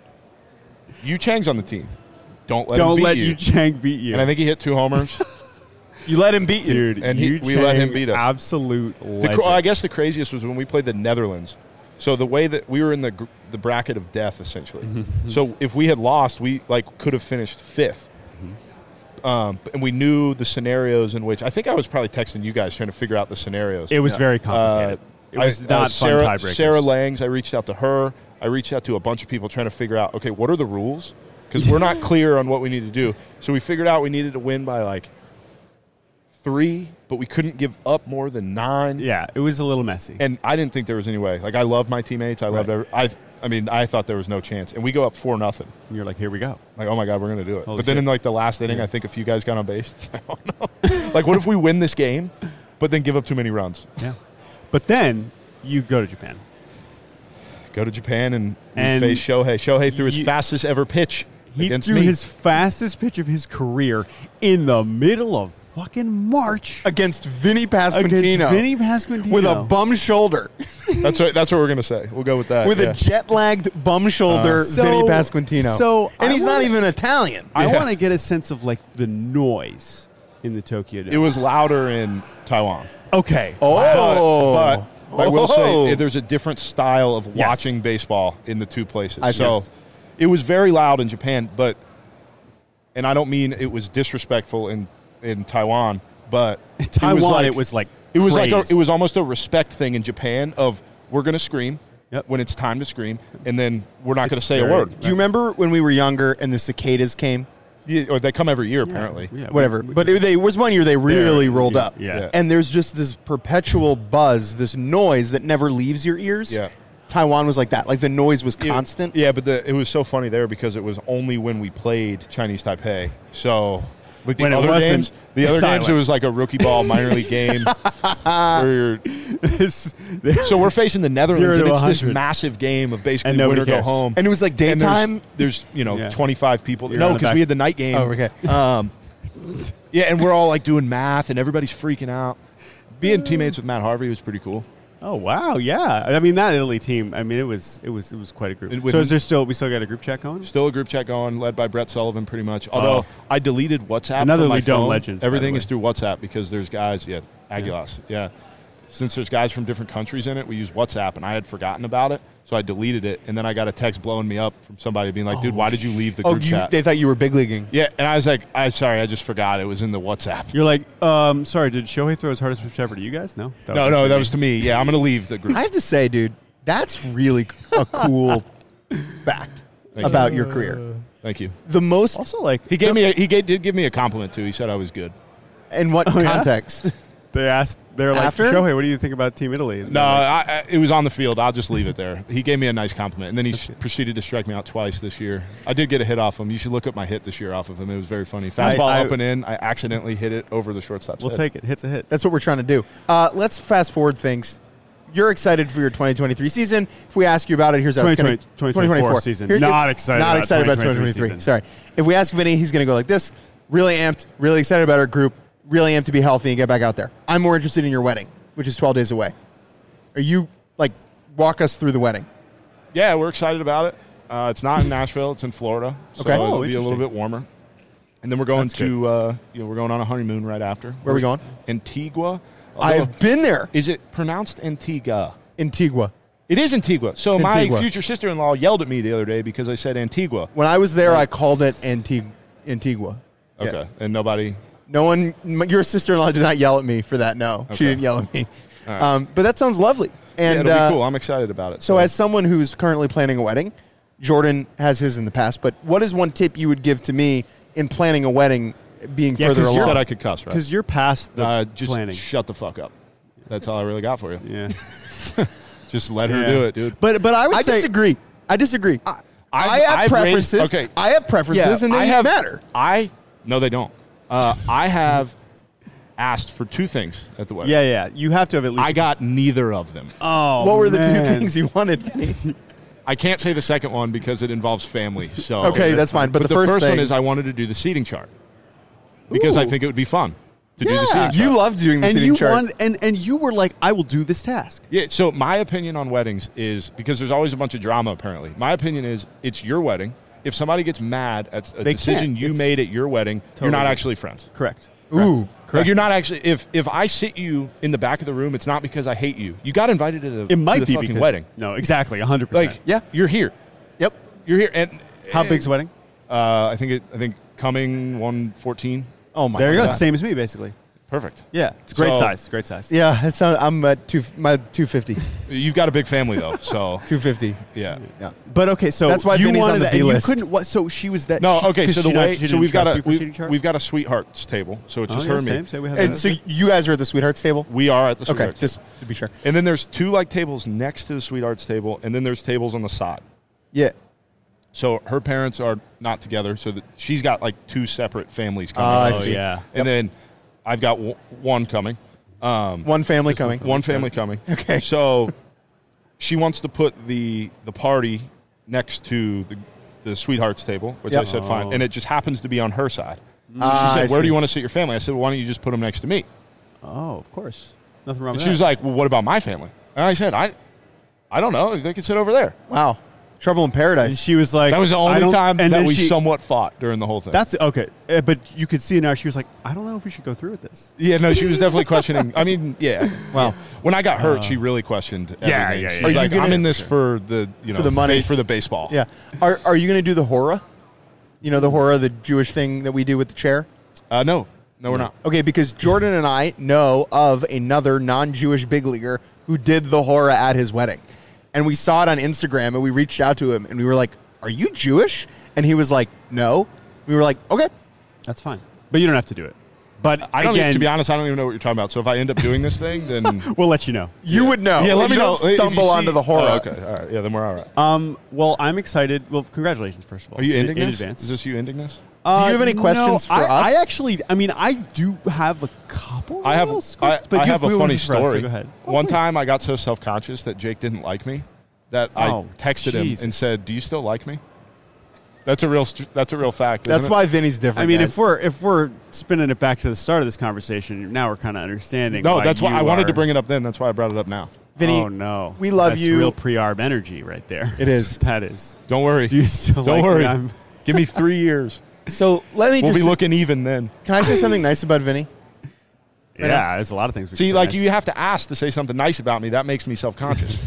Yu Chang's on the team. Don't let him Don't beat let you. Yu Chang beat you. And I think he hit two homers. You let him beat you. Dude, and he- Yu we let him Chang, beat us. Absolute the, legend. cr- I guess the craziest was when we played the Netherlands. So the way that we were in the gr- the bracket of death, essentially. So if we had lost, we like could have finished fifth. Um, and we knew the scenarios in which I think I was probably texting you guys trying to figure out the scenarios. It was very complicated. it was I- not uh, Sarah, fun tiebreakers. Sarah Langs, I reached out to her. I reached out to a bunch of people trying to figure out, okay, what are the rules? Because we're not clear on what we need to do. So we figured out we needed to win by like three, but we couldn't give up more than nine. Yeah, it was a little messy. And I didn't think there was any way. Like, I love my teammates. I loved Right. every, I I mean, I thought there was no chance. And we go up four nothing. And you're like, here we go. Like, oh my God, we're gonna do it. Holy but then shit. in like the last inning, I think a few guys got on base. I don't know. Like, what if we win this game, but then give up too many runs? Yeah. But then you go to Japan. Go to Japan and, we And face Shohei. Shohei threw his you- fastest ever pitch He against threw me. his fastest pitch of his career in the middle of fucking March Against Vinny against Pasquantino. Vinny Pasquantino. with a bum shoulder. That's what that's what we're gonna say. We'll go with that. with yeah. a jet-lagged bum shoulder Uh, so- Vinny Pasquantino. so and I he's not wanna- even Italian. I Yeah. want to get a sense of like the noise in the Tokyo Dome. It was louder in Taiwan. okay. Oh. But, but I will Oh. say there's a different style of Yes. watching baseball in the two places. I see. so it was very loud in Japan, but and I don't mean it was disrespectful in, in Taiwan, but Taiwan, it was like, it was like it was like a, crazed. it was almost a respect thing in Japan of we're going to scream Yep. when it's time to scream, and then we're not going to It's say very- a word. Do you remember when we were younger and the cicadas came? Yeah, or they come every year apparently. Yeah, we- Whatever. we- But it, they was one year they really rolled up. yeah. Yeah. And there's just this perpetual buzz, this noise that never leaves your ears. Yeah. Taiwan was like that. Like the noise was It- constant. Yeah, but the, it was so funny there because it was only when we played Chinese Taipei. So with the When it other wasn't games, the other silent. games it was like a rookie ball minor league game. where you're, This- so we're facing the Netherlands, Zero to and it's this one hundred. massive game of basically And win nobody or go cares. home. And it was like And there's- daytime. There's, you know Yeah. twenty-five people. You're no, on the because back. we had the night game. Oh, okay. Um, yeah, and we're all like doing math, and everybody's freaking out. Being teammates with Matt Harvey was pretty cool. oh wow, yeah. I mean that Italy team. I mean it was it was it was quite a group. And with- So is there still we still got a group chat going? Still a group chat going, led by Brett Sullivan, pretty much. Although Oh. I deleted WhatsApp. Another from my Lidon phone. legend, by Everything the is way. through WhatsApp because there's guys. Yeah, Aguilas. Yeah. Since there's guys from different countries in it, we use WhatsApp, and I had forgotten about it, so I deleted it. And then I got a text blowing me up from somebody being like, "Dude, why did you leave the Oh, group you, chat?" they thought you were big leaguing. Yeah, and I was like, "I'm sorry, I just forgot it was in the WhatsApp." You're like, um, sorry, did Shohei throw his hardest pitch ever to you guys? No, That No, no, actually that me. was to me. Yeah, I'm gonna leave the group. I have to say, dude, that's really a cool fact Thank about you. your career. Thank you. The most also like He gave me. A, he gave, did give me a compliment too. He said I was good. in what Oh, yeah? context? they asked. They're like, After? Shohei, what do you think about Team Italy? And No, they're like, I, I, it was on the field. I'll just leave it there. He gave me a nice compliment, and then he sh- proceeded to strike me out twice this year. I did get a hit off him. You should look up my hit this year off of him. It was very funny. Fastball I- up and in. I accidentally hit it over the shortstop's we'll head. take it. Hits a hit. That's what we're trying to do. Uh, let's fast forward things. You're excited for your twenty twenty-three season. If we ask you about it, here's how it's going to twenty twenty-four season. Here- Not excited Not about excited about twenty twenty twenty-three twenty-three. season. Sorry. If we ask Vinny, he's going to go like this. Really amped, really excited about our group, really amped to be healthy and get back out there. I'm more interested in your wedding, which is twelve days away. Are you, like, walk us through the wedding? Yeah, we're excited about it. Uh, it's not in Nashville. It's in Florida. So Okay. it'll Oh, be a little interesting. bit warmer. And then we're going That's to, uh, you know, we're going on a honeymoon right after. Where are we going? Antigua. Although- I've been there. Is it pronounced Antigua? Antigua. It is Antigua. So It's my Antigua. future sister-in-law yelled at me the other day because I said Antigua. When I was there, I called it Antig- Antigua. Yeah. Okay. And nobody... No one, m- your sister-in-law did not yell at me for that. No, she Okay. didn't yell at me. All right. Um, but that sounds lovely. And yeah, it'll uh, be cool. I'm excited about it. so, as someone who's currently planning a wedding, Jordan has his in the past. But what is one tip you would give to me in planning a wedding, being Yeah, further 'cause you you're- along? said I could cuss, right? Because you're past the Uh, just planning. shut the fuck up. That's all I really got for you. yeah. Just let her Yeah. do it, dude. But but I would I say disagree. I disagree. I, I've- have I've raised- preferences. okay. I have preferences, and they I have matter. I no, they don't. Uh, I have asked for two things at the wedding. Yeah, yeah. You have to have at least. I got neither of them. Oh, What were the two man. things you wanted? I can't say the second one because it involves family. So Okay, that's fine. But the first one thing- is I wanted to do the seating chart because I Ooh. think it would be fun to do the seating chart. You love doing the And seating you chart. won, and and you were like, I will do this task. Yeah, so my opinion on weddings is because there's always a bunch of drama apparently. My opinion is it's your wedding. If somebody gets mad at a They decision can't. you It's- made at your wedding, you're not Totally. actually friends. Correct. Ooh, Like you're not actually if if I sit you in the back of the room, it's not because I hate you. You got invited to the, It might to the be fucking because wedding. No, exactly, one hundred percent. Like Yeah. you're here. Yep. You're here and How big's the wedding? uh, I think it I think coming one fourteen. Oh my There you go. God. It's the same as me, basically. Perfect. Yeah, it's a great So- size. Great size. Yeah, it sounds, I'm at two, my two fifty. You've got a big family though, so two fifty. yeah. Yeah. But okay, so That's why you Vinny's on wanted the that, and B you list. couldn't. What? So she was that. No, she, okay. 'cause So the she not- way, she so didn't we've got trust a you for we, seating chart? we've got a sweethearts table. So it's Oh, just yeah, her and me. same, same, we have And that. so you guys are at the Sweethearts table? We are at the Okay, sweethearts. just to be sure. And then there's two like tables next to the sweethearts table, and then there's tables on the side. Yeah. So her parents are not together, so that she's got like two separate families coming. Oh, I Oh see. yeah. And then I've got w- one coming. Um, One family coming. one family coming. Okay. So she wants to put the the party next to the, the sweethearts table, which Yep. I said fine, Oh. and it just happens to be on her side. Ah, She I said, "Where see. do you want to sit your family?" I said, well, "Why don't you just put them next to me?" Oh, of course. Nothing wrong And with she that. was like, "Well, what about my family?" And I said, "I, I don't know. They can sit over there." Wow. Trouble in And Paradise. she was like, That was the I only don't- time and that then we she- somewhat fought during the whole thing. That's okay, uh, but you could see now she was like, I don't know if we should go through with this. yeah, no, she was definitely questioning. I mean, yeah. Wow. When I got hurt, she really questioned everything. yeah, yeah, She yeah. was Are you like, gonna- I'm in this for the you know For the money. for the baseball. Yeah. Are Are you going to do the horror? You know, the horror, the Jewish thing that we do with the chair? Uh, no, no, we're not. Okay, because Jordan and I know of another non-Jewish big leaguer who did the horror at his wedding. And we saw it on Instagram, and we reached out to him, and we were like, are you Jewish? And he was like, no. We were like, okay. That's fine, but you don't have to do it. But I don't. again, even, to be honest, I don't even know what you're talking about. So if I end up doing this thing, then we'll let you know. You would know. yeah, let You me know. don't If you Stumble see- onto the horror. Oh, okay, all right. Yeah, then we're all right. Um, well, I'm excited. Well, congratulations, first of all. Are you in, ending in this? advance? Is this you ending this? Uh, Do you have any no, questions for I, us? I actually, I mean, I do have a couple. I have. else I, questions, but I you have a we funny went for us, so story. go ahead. Oh, One please. time, I got so self conscious that Jake didn't like me that Oh, I texted him Jesus. and said, "Do you still like me?" That's a real. st- That's a real fact. That's isn't why Vinny's different. I mean, guys. if we're if we're spinning it back to the start of this conversation, now we're kind of understanding. It? No, why that's why you I wanted are- to bring it up then. That's why I brought it up now. Vinny, oh no, we love That's you. Real pre-arb energy right there. It is. That is. Don't worry. Do you still Don't like worry. me? I'm- Give me three years. So let me We'll just. be looking even then. Can I say something nice about Vinny? Yeah, there's a lot of things. We See, can like say you have to ask to say something nice about me. That makes me self conscious.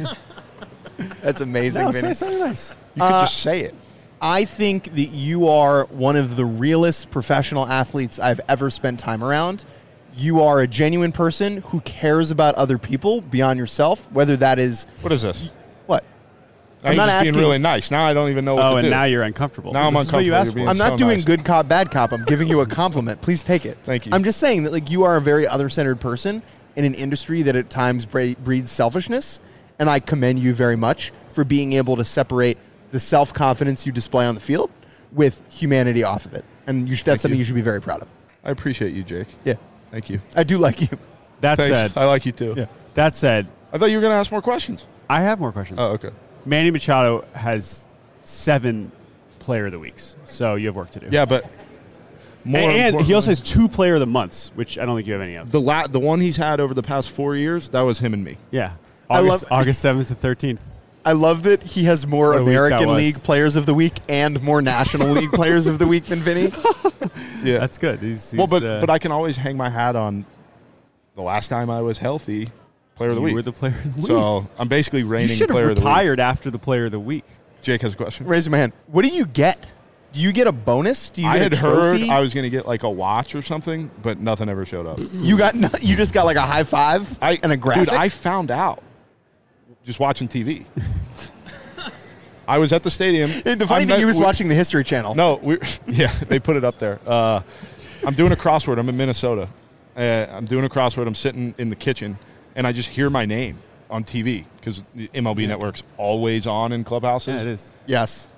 That's amazing, No, Vinny. say something nice. You could Uh, just say it. I think that you are one of the realest professional athletes I've ever spent time around. You are a genuine person who cares about other people beyond yourself, whether that is What is this? what? Now I'm you're not just being asking- really nice. Now I don't even know what Oh, to and do. now you're uncomfortable. Now I'm This is what you uncomfortable. asked You're for. being I'm not so doing nice. good cop, bad cop. I'm giving you a compliment. Please take it. Thank you. I'm just saying that like you are a very other-centered person in an industry that at times bre- breeds selfishness, and I commend you very much for being able to separate the self-confidence you display on the field with humanity off of it. And you should, that's Thank something you. you should be very proud of. I appreciate you, Jake. Yeah. Thank you. I do like you. That Thanks. said, I like you too. Yeah. that said, I thought you were going to ask more questions. I have more questions. Oh, okay. Manny Machado has seven Player of the Weeks, so you have work to do. Yeah, but more and, and he also importantly- has two Player of the Months, which I don't think you have any of. the la- the one he's had over the past four years. That was him and me. Yeah, I August love- August seventh and thirteenth. I love that he has more What a week that American was. League Players of the Week and more National League Players of the Week than Vinny. Yeah. That's good. He's, he's, well, but uh, but I can always hang my hat on the last time I was healthy, Player of the you Week. were the Player of the Week. so I'm basically you reigning should have Player of the Week. retired after the Player of the Week. Jake has a question. Raise my hand. What do you get? Do you get a bonus? Do you I get had a heard trophy? I was going to get like a watch or something, but nothing ever showed up. you got no, you just got like a high five I and a graphic. Dude, I found out just watching T V. I was at the stadium. the funny I thing, met he was with- watching the History Channel. No, we yeah, they put it up there. Uh, I'm doing a crossword. I'm in Minnesota. Uh, I'm doing a crossword. I'm sitting in the kitchen, and I just hear my name on T V because the M L B Network's always on in clubhouses. Yeah, it is. Yes.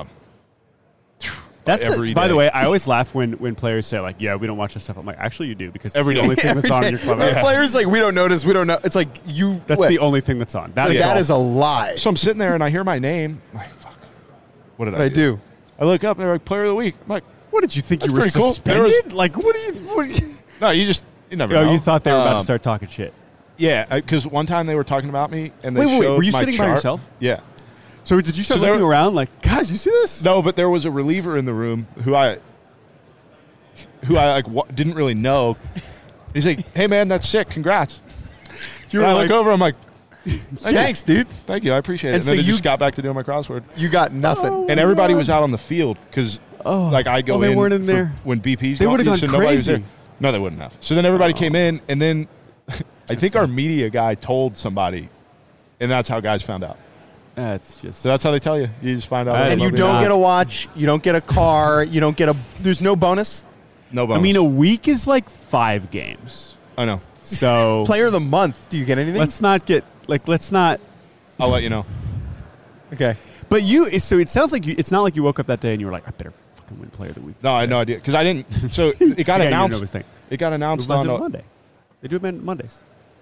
That's the- every by day. the way, I always laugh when, when players say like, "Yeah, we don't watch this stuff." I'm like, actually, you do because it's Every the day. only thing that's on in your Every clubhouse. day. Players like we don't notice. We don't know. It's like you. That's what? the only thing that's on. That Like, is that all. is a lie. So I'm sitting there and I hear my name. I'm like, fuck. What did I, I do. I look up and they're like, Player of the Week. I'm like, What did you think you That's were pretty cool. There suspended? was- like, what do you? What do you no, you just you never oh, know. you thought they were about Um, to start talking shit. Yeah, because one time they were talking about me and they Wait, wait, wait, showed were you my sitting by chart. yourself? Yeah. So did you start So there- looking around like, guys, you see this? No, but there was a reliever in the room who I, who I like wa- didn't really know. He's like, "Hey man, that's sick. Congrats." You And were I like, look over. I'm like, thanks, dude. "Thank you, I appreciate it." And And, so then I you- just got back to doing my crossword. You got nothing. And everybody was out on the field because, Oh. like, I go Oh, they in weren't in for- there? when B P's. They gone, would've gone so nobody was crazy. there. No, they wouldn't have. So then everybody oh. came in, and then I think our media guy told somebody, and that's how guys found out. That's just so that's how they tell you. You just find out. And you don't get a watch. You don't get a car. You don't get a. There's no bonus. No bonus. I mean, a week is like five games. I know. So player of the month. Do you get anything? Let's not get like. Let's not. I'll let you know. Okay. But you. So it sounds like you. It's not like you woke up that day and you were like, I better fucking win player of the week. No, I had no idea because I didn't. So it got yeah, announced. It got announced it was on it Monday. They do it on Mondays.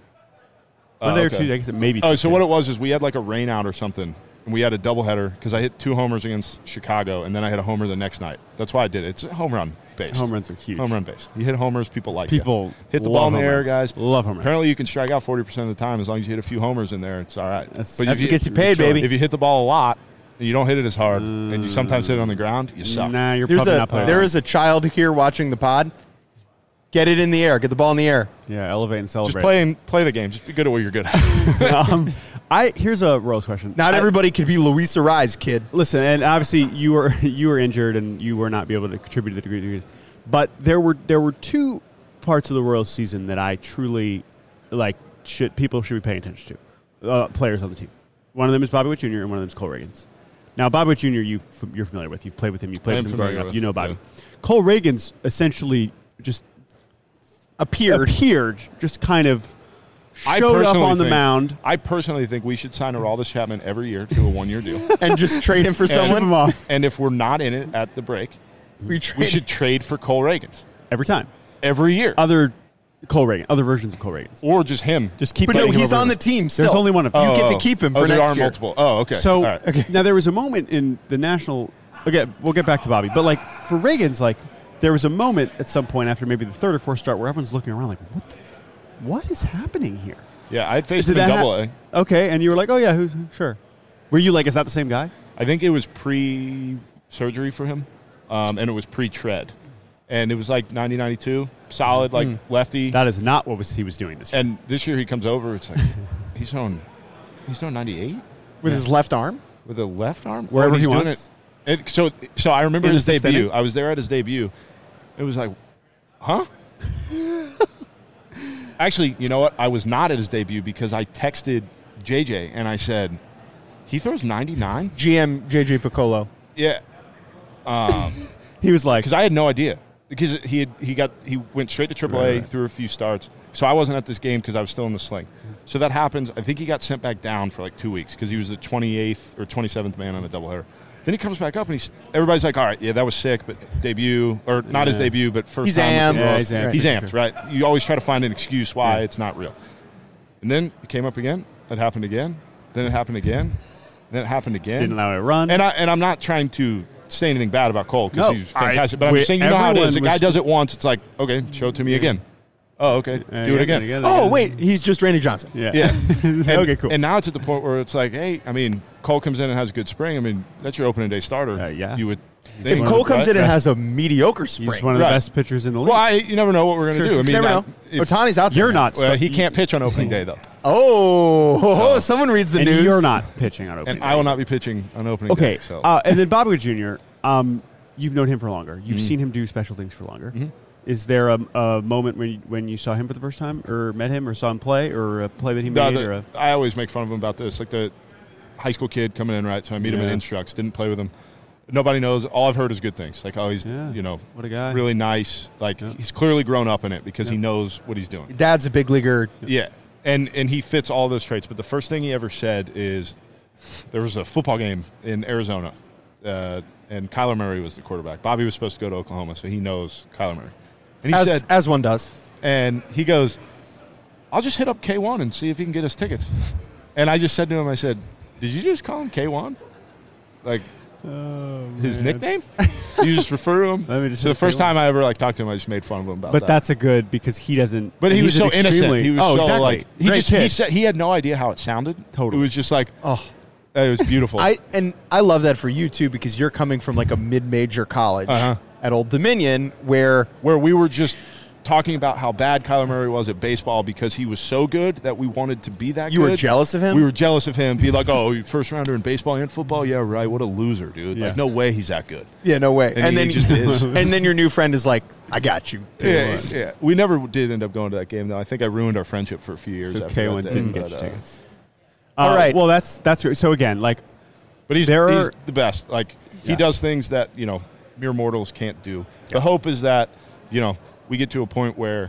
Uh, Monday okay. or Tuesday. I guess it maybe. Oh, Tuesday. so what it was is we had like a rain out or something. And we had a doubleheader because I hit two homers against Chicago, and then I hit a homer the next night. That's why I did it. It's home run based. Home runs are huge. Home run based. You hit homers, people like people you. Hit the ball in the air, runs. guys. Love home runs. Apparently, you can strike out forty percent of the time as long as you hit a few homers in there. It's all right. That's, but that's if you, what gets you paid, baby. If you hit the ball a lot and you don't hit it as hard, mm. and you sometimes hit it on the ground, you suck. Nah, you're There's probably a, not playing. There is a child here watching the pod. Get it in the air. Get the ball in the air. Yeah, elevate and celebrate. Just play and play the game. Just be good at what you're good at. um, I here's a Royals question. Not I, everybody could be Luis Arraez, kid. Listen, and obviously you were you were injured and you were not be able to contribute to the degree degrees. But there were there were two parts of the Royals season that I truly like. Should people should be paying attention to? Uh, players on the team. One of them is Bobby Witt Junior and one of them is Cole Reagans. Now, Bobby Witt Junior you you're familiar with. You've played with him. You played with him growing up. You know Bobby. Yeah. Cole Reagans essentially just appeared appeared just kind of. Showed up on the think, mound. I personally think we should sign Aroldis Chapman every year to a one-year deal. And just trade him for and, someone? And if we're not in it at the break, we, we should trade for Cole Reagans. Every time. Every year. Other Cole Reagans. Other versions of Cole Reagans. Or just him. Just keep But no, he's on the team still. There's only one of them. You oh, get to keep him oh, for there next are year. multiple. Oh, okay. So, right. okay. Now there was a moment in the National – okay, we'll get back to Bobby. But, like, for Reagans, like, there was a moment at some point after maybe the third or fourth start where everyone's looking around like, what the – what is happening here? Yeah, I had faced him in double A. Okay, and you were like, oh, yeah, who, sure. Were you like, is that the same guy? I think it was pre-surgery for him, um, and it was pre-tread. And it was like ninety ninety-two, solid, like mm. lefty. That is not what was he was doing this year. And this year he comes over, it's like, he's throwing, he's throwing ninety-eight? With yeah. his left arm? With a left arm? Wherever oh, he wants. It. It, so, so I remember in his debut. Inning? I was there at his debut. It was like, huh? Actually, you know what? I was not at his debut because I texted J J and I said, he throws ninety-nine? G M J J Piccolo. Yeah. Um, he was like, because I had no idea. Because he had, he got he went straight to triple A, right, right. threw a few starts. So I wasn't at this game because I was still in the sling. So that happens. I think he got sent back down for like two weeks because he was the twenty-eighth or twenty-seventh man on a doubleheader. Then he comes back up and he's everybody's like, all right, yeah, that was sick, but debut or not yeah. his debut, but first he's time. Amped. Yeah, he's amped. He's amped, right? You always try to find an excuse why yeah. it's not real. And then it came up again. It happened again. Then it happened again. Then it happened again. Didn't allow it to run. And I and I'm not trying to say anything bad about Cole because no, he's fantastic. I, but I'm just saying, you know how it is. A guy st- does it once, it's like, okay, show it to me yeah. again. Oh, okay, uh, do yeah, it again. again oh, again. wait, he's just Randy Johnson. Yeah. Yeah. and, okay, cool. And now it's at the point where it's like, hey, I mean, Cole comes in and has a good spring. I mean, that's your opening day starter. Uh, yeah. You would. If Cole comes right? in and has a mediocre spring, he's one of the right. best pitchers in the league. Well, I, you never know what we're going to sure, do. I mean, never I, know. Ohtani's out there. You're not. Well, he can't pitch on opening day, though. Oh, so, someone reads the and news. You're not pitching on opening and day. I will not be pitching on opening okay. day. Okay. So. Uh, and then Bobby Witt Junior, um, you've known him for longer. You've mm-hmm. seen him do special things for longer. Mm-hmm. Is there a, a moment when you, when you saw him for the first time, or met him, or saw him play, or a play that he no, made? the, or a I always make fun of him about this. Like the high school kid coming in, right? So I meet yeah. him at Instructs. Didn't play with him. Nobody knows. All I've heard is good things. Like, oh, he's yeah. you know, what a guy. Really nice. Like yeah. he's clearly grown up in it because yeah. he knows what he's doing. Dad's a big leaguer. Yeah, and and he fits all those traits. But the first thing he ever said is, there was a football game in Arizona, uh, and Kyler Murray was the quarterback. Bobby was supposed to go to Oklahoma, so he knows Kyler Murray. And he as, said, as one does. And he goes, I'll just hit up K one and see if he can get us tickets. And I just said to him, I said, did you just call him K one? Like, oh, his man. nickname? You just refer to him? Let me just so the first K one. time I ever like talked to him, I just made fun of him about but that. But that's a good because he doesn't. But he was so innocent. He was oh, so exactly. like he Great just he kid. said he had no idea how it sounded. Totally. It was just like oh, it was beautiful. I and I love that for you too because you're coming from like a mid-major college uh-huh. at Old Dominion where where we were just talking about how bad Kyler Murray was at baseball because he was so good that we wanted to be that You good. were jealous of him? We were jealous of him. Be like, oh, first rounder in baseball and football? Yeah, right. What a loser, dude. Yeah. Like, no way he's that good. Yeah, no way. And And, he then just is. And then your new friend is like, I got you. Yeah, yeah. We never did end up going to that game, though. I think I ruined our friendship for a few years So after K one that didn't day, get but, you uh, tickets. All Uh, right. Well, that's that's great. So again, like But he's, There he's are- the best. Like, he Yeah. does things that, you know, mere mortals can't do. The hope is that, you know, we get to a point where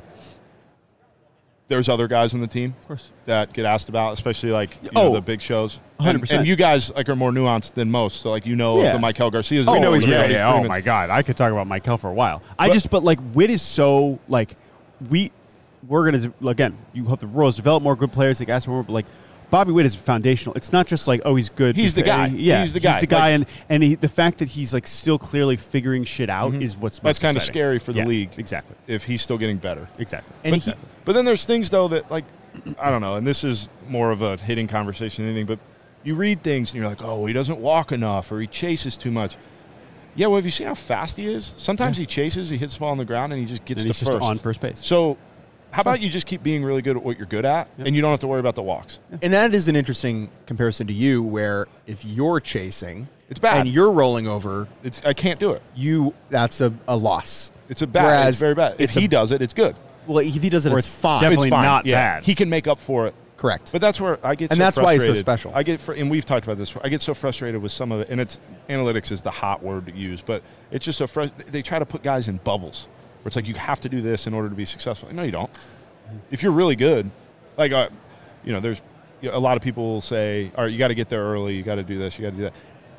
there's other guys on the team course. that get asked about, especially like you Oh, know, the big shows. one hundred And, percent. and you guys like are more nuanced than most. So like you know Yeah. the Michael Garcias. Oh, we know he's the yeah, Freddie yeah. Oh Freeman. my God, I could talk about Michael for a while. I But- just, but like Witt is so like we we're gonna again. You hope the Royals develop more good players, like ask for more, but like Bobby Witt is foundational. It's not just like oh he's good. He's the because- guy. Yeah, He's the guy. He's the guy, Like- and and he, the fact that he's like still clearly figuring shit out is what's That's most kind of exciting. scary for the Yeah, league. Exactly, If he's still getting better. exactly. And but, he, but then there's things though that like I don't know, and this is more of a hitting conversation than anything. But you read things and you're like, oh, he doesn't walk enough, or he chases too much. Yeah, well, have you seen how fast he is? Sometimes he chases, he hits the ball on the ground, and he just gets And to he's just first. on first base. So, how about you just keep being really good at what you're good at, and you don't have to worry about the walks? and that is an interesting comparison to you, where if you're chasing, It's bad. and you're rolling over, It's I can't do it. you that's a, a loss. It's a bad. Whereas it's very bad. If it's he a- does it, it's good. Well, if he does it, Or it's, it's fine. definitely it's fine. not yeah. bad. He can make up for it. Correct. But that's where I get. And so that's why he's so frustrated. special. I get, fr- and we've talked about this. I get so frustrated with some of it, and it's analytics is the hot word to use, but it's just so frustrating. They try to put guys in bubbles where it's like you have to do this in order to be successful. No, you don't. If you're really good, like uh, you know, there's you know, a lot of people will say, "All right, you got to get there early. You got to do this. You got to do that."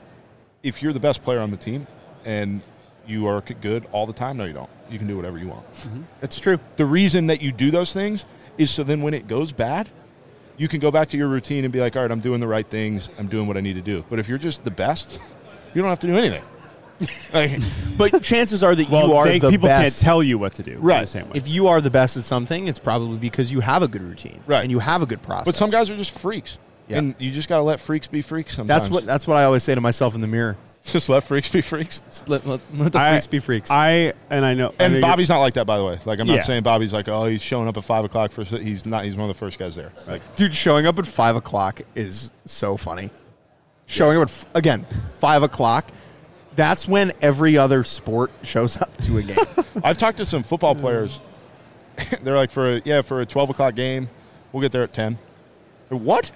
If you're the best player on the team and you are good all the time, no, you don't. You can do whatever you want. It's true. The reason that you do those things is so then when it goes bad, you can go back to your routine and be like, all right, I'm doing the right things. I'm doing what I need to do. But if you're just the best, you don't have to do anything. Like, But chances are that Well, you are they, the people best. can't tell you what to do. in Right. the same way. If you are the best at something, it's probably because you have a good routine, Right. And you have a good process. but some guys are just freaks. Yeah. And you just got to let freaks be freaks sometimes. That's what that's what I always say to myself in the mirror. Just let freaks be freaks. Just Let, let, let the I- freaks be freaks. I and I know. I And know Bobby's not like that, by the way. Like, I'm not Yeah. saying Bobby's like, oh, he's showing up at five o'clock for. He's not. He's one of the first guys there. Like, Dude, showing up at five o'clock is so funny. Showing up at f- again five o'clock. That's when every other sport shows up to a game. I've talked to some football players. They're like, for a, yeah, for a twelve o'clock game, we'll get there at ten. What?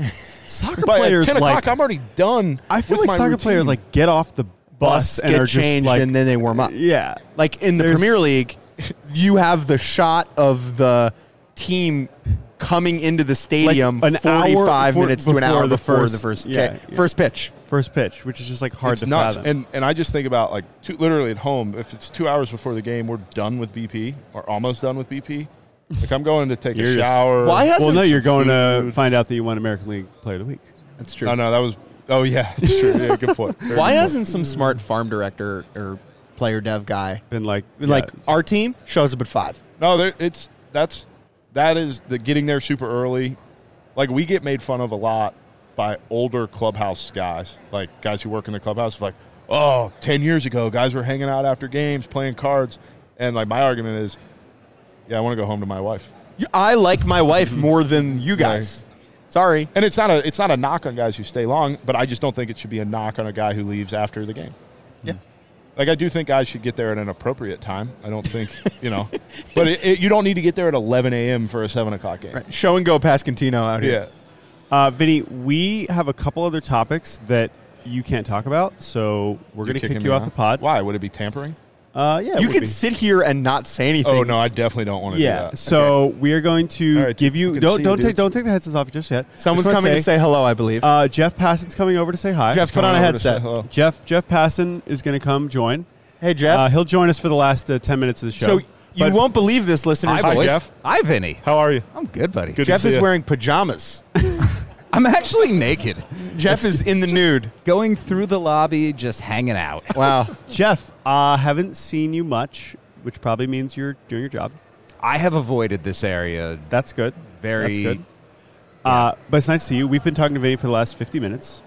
soccer By players at ten o'clock, like. I'm already done. I feel with like my soccer routine. players like get off the bus, Bus, and get are just changed, like, and then they warm up. yeah, Like in the There's- Premier League, you have the shot of the team coming into the stadium Like an hour forty-five before- minutes to an before hour the before first- the first yeah, ki- yeah. first pitch. first pitch, which is just like hard It's to nuts. fathom. And and I just think about like two, literally at home. If it's two hours before the game, we're done with B P or almost done with B P. Like I'm going to take You're a just- shower. Why hasn't well, no, you're some going to food. find out that you won American League Player of the Week. That's true. No, no, that was. Oh yeah, it's true. Yeah, good point. Very Why good hasn't some smart farm director or player dev guy Been like, like yeah, our team shows up at five? point. No, there, it's that's that is the getting there super early. Like we get made fun of a lot by older clubhouse guys, like guys who work in the clubhouse. Like, oh, ten years ago, guys were hanging out after games playing cards, and like my argument is, yeah, I want to go home to my wife. I like my wife more than you guys. Sorry. And it's not a it's not a knock on guys who stay long, but I just don't think it should be a knock on a guy who leaves after the game. Yeah. Like I do think guys should get there at an appropriate time. I don't think you know, but it, it, you don't need to get there at eleven a.m. for a seven o'clock game. Right. Show and go Pascantino out here. Yeah, Uh, Vinny, we have a couple other topics that you can't talk about, so we're going to kicking kick me you off off? the pod. Why would it be tampering? Uh, yeah, it You would could be. sit here and not say anything. Oh no, I definitely don't want to do Yeah, that. so we are going to All right, give we you can don't see don't you, take dudes. don't take the headsets off just yet. Someone's Just wanna coming to say hello, I believe. Uh, Jeff Passan's coming over to say hi. Jeff, put on a Coming over to say headset. hello. Jeff Jeff Passan is going to come join. Hey, Jeff. Uh, he'll join us for the last uh, ten minutes of the show. so you But- won't believe this, listeners. Hi, but Jeff. Hi, Vinny. How are you? I'm good, buddy. Good to Jeff see is ya. wearing pajamas. I'm actually naked. Jeff is in the nude. Going through the lobby, just hanging out. Wow. Jeff, uh, haven't seen you much, which probably means you're doing your job. I have avoided this area. That's good. Very That's good. Uh, but it's nice to see you. We've been talking to Vinny for the last fifty minutes.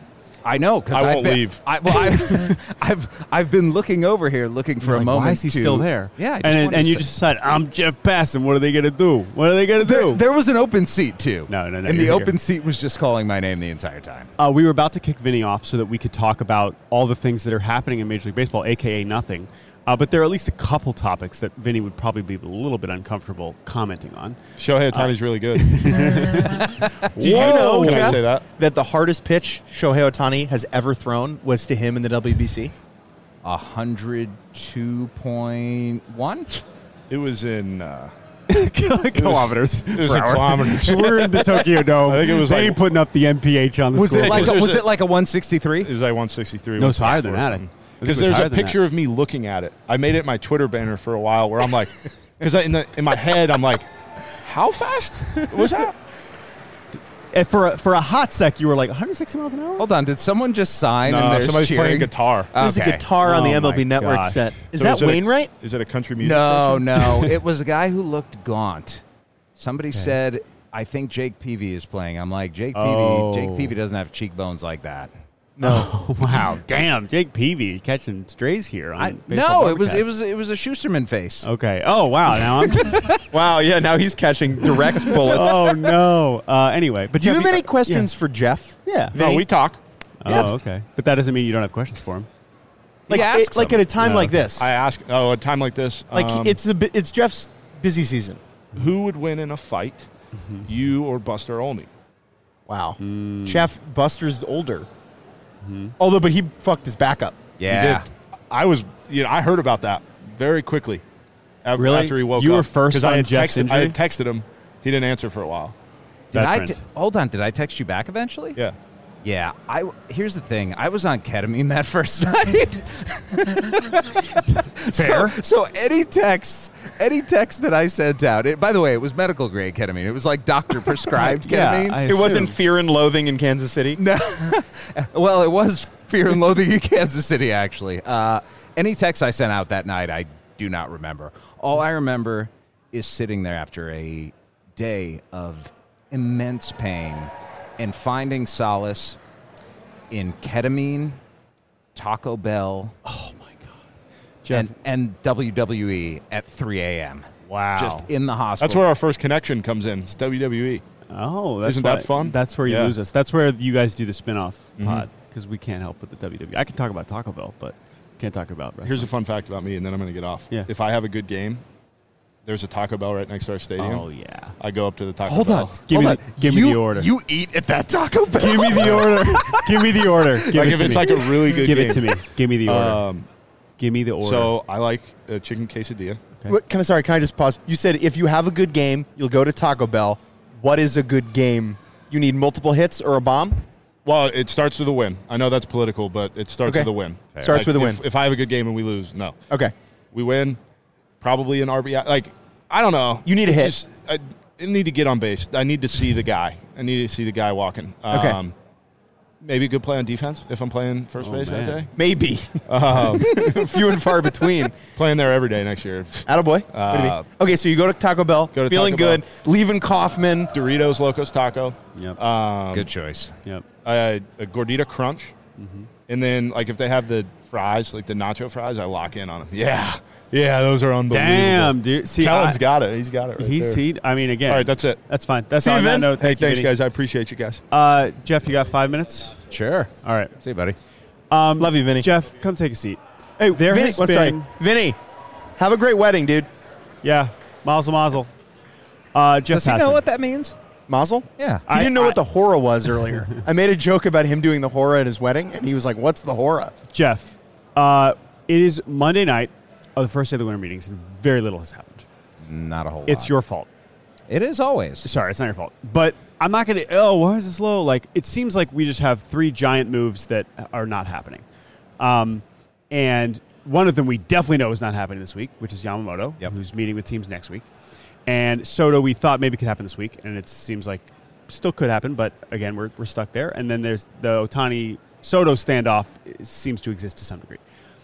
I know because I won't I've been, leave. I, well, I've, I've I've been looking over here looking for You're a like, moment. why is he to- still there? Yeah, I just and wanted and to you say- just decided, I'm Jeff Passan. What are they going to do? What are they going to There, do? there was an open seat too. No, no, no, And the you're open here. seat was just calling my name the entire time. Uh, we were about to kick Vinny off so that we could talk about all the things that are happening in Major League Baseball, a k a nothing. Uh, but there are at least a couple topics that Vinny would probably be a little bit uncomfortable commenting on. Shohei Ohtani's really good. Do you know, Can I Jeff, say that? that the hardest pitch Shohei Ohtani has ever thrown was to him in the W B C? A hundred two point one. It was in. Uh, Kilometers. it was in kilometers. We're in the Tokyo Dome. I think it was they like- ain't putting up the M P H on the Was score. it like a, There's was a- it like a one sixty three? It was like one sixty-three. No, it's higher than that. I think Because it was there's higher a than picture that. of me looking at it. I made it my Twitter banner for a while where I'm like, because in the in my head I'm like, how fast was that? And for a, for a hot sec, you were like one hundred sixty miles an hour. Hold on, did someone just sign? No, and there's somebody's cheering? playing guitar. There's Okay. a guitar on the Oh M L B my Network gosh. set. Is So that is it a- Wainwright? Is it a country music? No, person? no, it was a guy who looked gaunt. Somebody said, "I think Jake Peavy is playing." I'm like, Jake Peavy. Oh. Jake Peavy doesn't have cheekbones like that. No. Wow. Damn. Jake Peavy catching strays here. On I, Baseball no, it was Barbacast. it was it was a Schusterman face. Okay. Oh wow. Now I'm. Wow, yeah, now he's catching direct bullets. oh no. Uh, anyway, but Do you Jeff, have any questions for Jeff? Yeah. No, Vinny? we talk. Oh, okay. But that doesn't mean you don't have questions for him. Like, He asks it- like them. at a time No. like this. I ask. Oh, a time like this, like um, it's a bi- it's Jeff's busy season. who would win in a fight, you or Buster Olney? Wow. Chef Buster's older. Although, but he fucked his back up. He Yeah. did. I was. You know, I heard about that very quickly. af- Really? After he woke You up, were first 'Cause I on had Jeff's texted, I had injury? texted him. He didn't answer for a while. Did That I friend. t- hold on? Did I text you back eventually? Yeah. Yeah. I here's the thing. I was on ketamine that first night. Fair. So, so any text, any text that I sent out. It, by the way, it was medical grade ketamine. It was like doctor prescribed Yeah, ketamine. I It wasn't assume. Fear and Loathing in Kansas City. No. Well, it was Fear and Loathing in Kansas City, actually. Uh, any text I sent out that night, I do not remember. All I remember is sitting there after a day of immense pain and finding solace in ketamine, Taco Bell, Jeff. and, and W W E at three a.m. Wow. Just in the hospital. That's where our first connection comes in. It's W W E. Oh, that's Isn't that why- fun? That's where you Yeah. lose us. That's where you guys do the spin-off pod because we can't help with the W W E. I can talk about Taco Bell, but can't talk about wrestling. Here's a fun fact about me, and then I'm going to get off. Yeah. If I have a good game, there's a Taco Bell right next to our stadium. Oh yeah. I go up to the Taco Hold Bell. on. Give me Hold the- on. give me You- the order. You eat at that Taco Bell. Give me the order. Give me the order. Give Like it if to it's me. like a really good Give game. it to me. Give me the order. Um, Give me the order. so I like a chicken quesadilla. Okay. What, can I, sorry, can I just pause? You said if you have a good game, you'll go to Taco Bell. What is a good game? You need multiple hits or a bomb? Well, it starts with a win. I know that's political, but it starts Okay. with a win. Starts Like, with a if- win. If I have a good game and we lose, no. Okay. We win, probably an R B I. Like, I don't know. You need a hit. Just, I, I need to get on base. I need to see the guy. I need to see the guy walking. Okay. Um, maybe a good play on defense if I'm playing first Oh, base man. that day. Maybe. Um, Few and far between. playing there every day next year. Attaboy. What do you Uh, mean? Okay, so you go to Taco Bell, Go to feeling Taco Bell. good, leaving Kaufman. Doritos Locos Taco. Yep. Um, Good choice. yep. a, a gordita crunch, and then like if they have the fries, like the nacho fries, I lock in on them. Yeah, yeah, those are unbelievable. Damn, dude. See, Kellen's I- got it. He's got it. Right He's there. he. I mean, again. All right, that's it. That's fine. That's See all. you, On that Vin. note, Hey, thank you, thanks, Vinny. guys. I appreciate you guys. Uh, Jeff, you got five minutes. Sure. All right. See you, buddy. Um, Love you, Vinny. Jeff, come take a seat. Hey, There Vinny, has well, sorry. been- Vinny, have a great wedding, dude. Yeah, mazel mazel. Uh, Jeff Does he know Passan. what that means? Mazel? Yeah. He I- didn't know I- what the hora was earlier. I made a joke about him doing the hora at his wedding, and he was like, what's the hora? Jeff, uh, it is Monday night of the first day of the winter meetings, and very little has happened. Not a whole lot. It's your fault. It is always. Sorry, it's not your fault. But I'm not going to, oh, why is it slow? Like, it seems like we just have three giant moves that are not happening. Um, and one of them we definitely know is not happening this week, which is Yamamoto, Yep. who's meeting with teams next week. And Soto, we thought maybe could happen this week, and it seems like still could happen, but again, we're, we're stuck there. And then there's the Ohtani Soto standoff it seems to exist to some degree.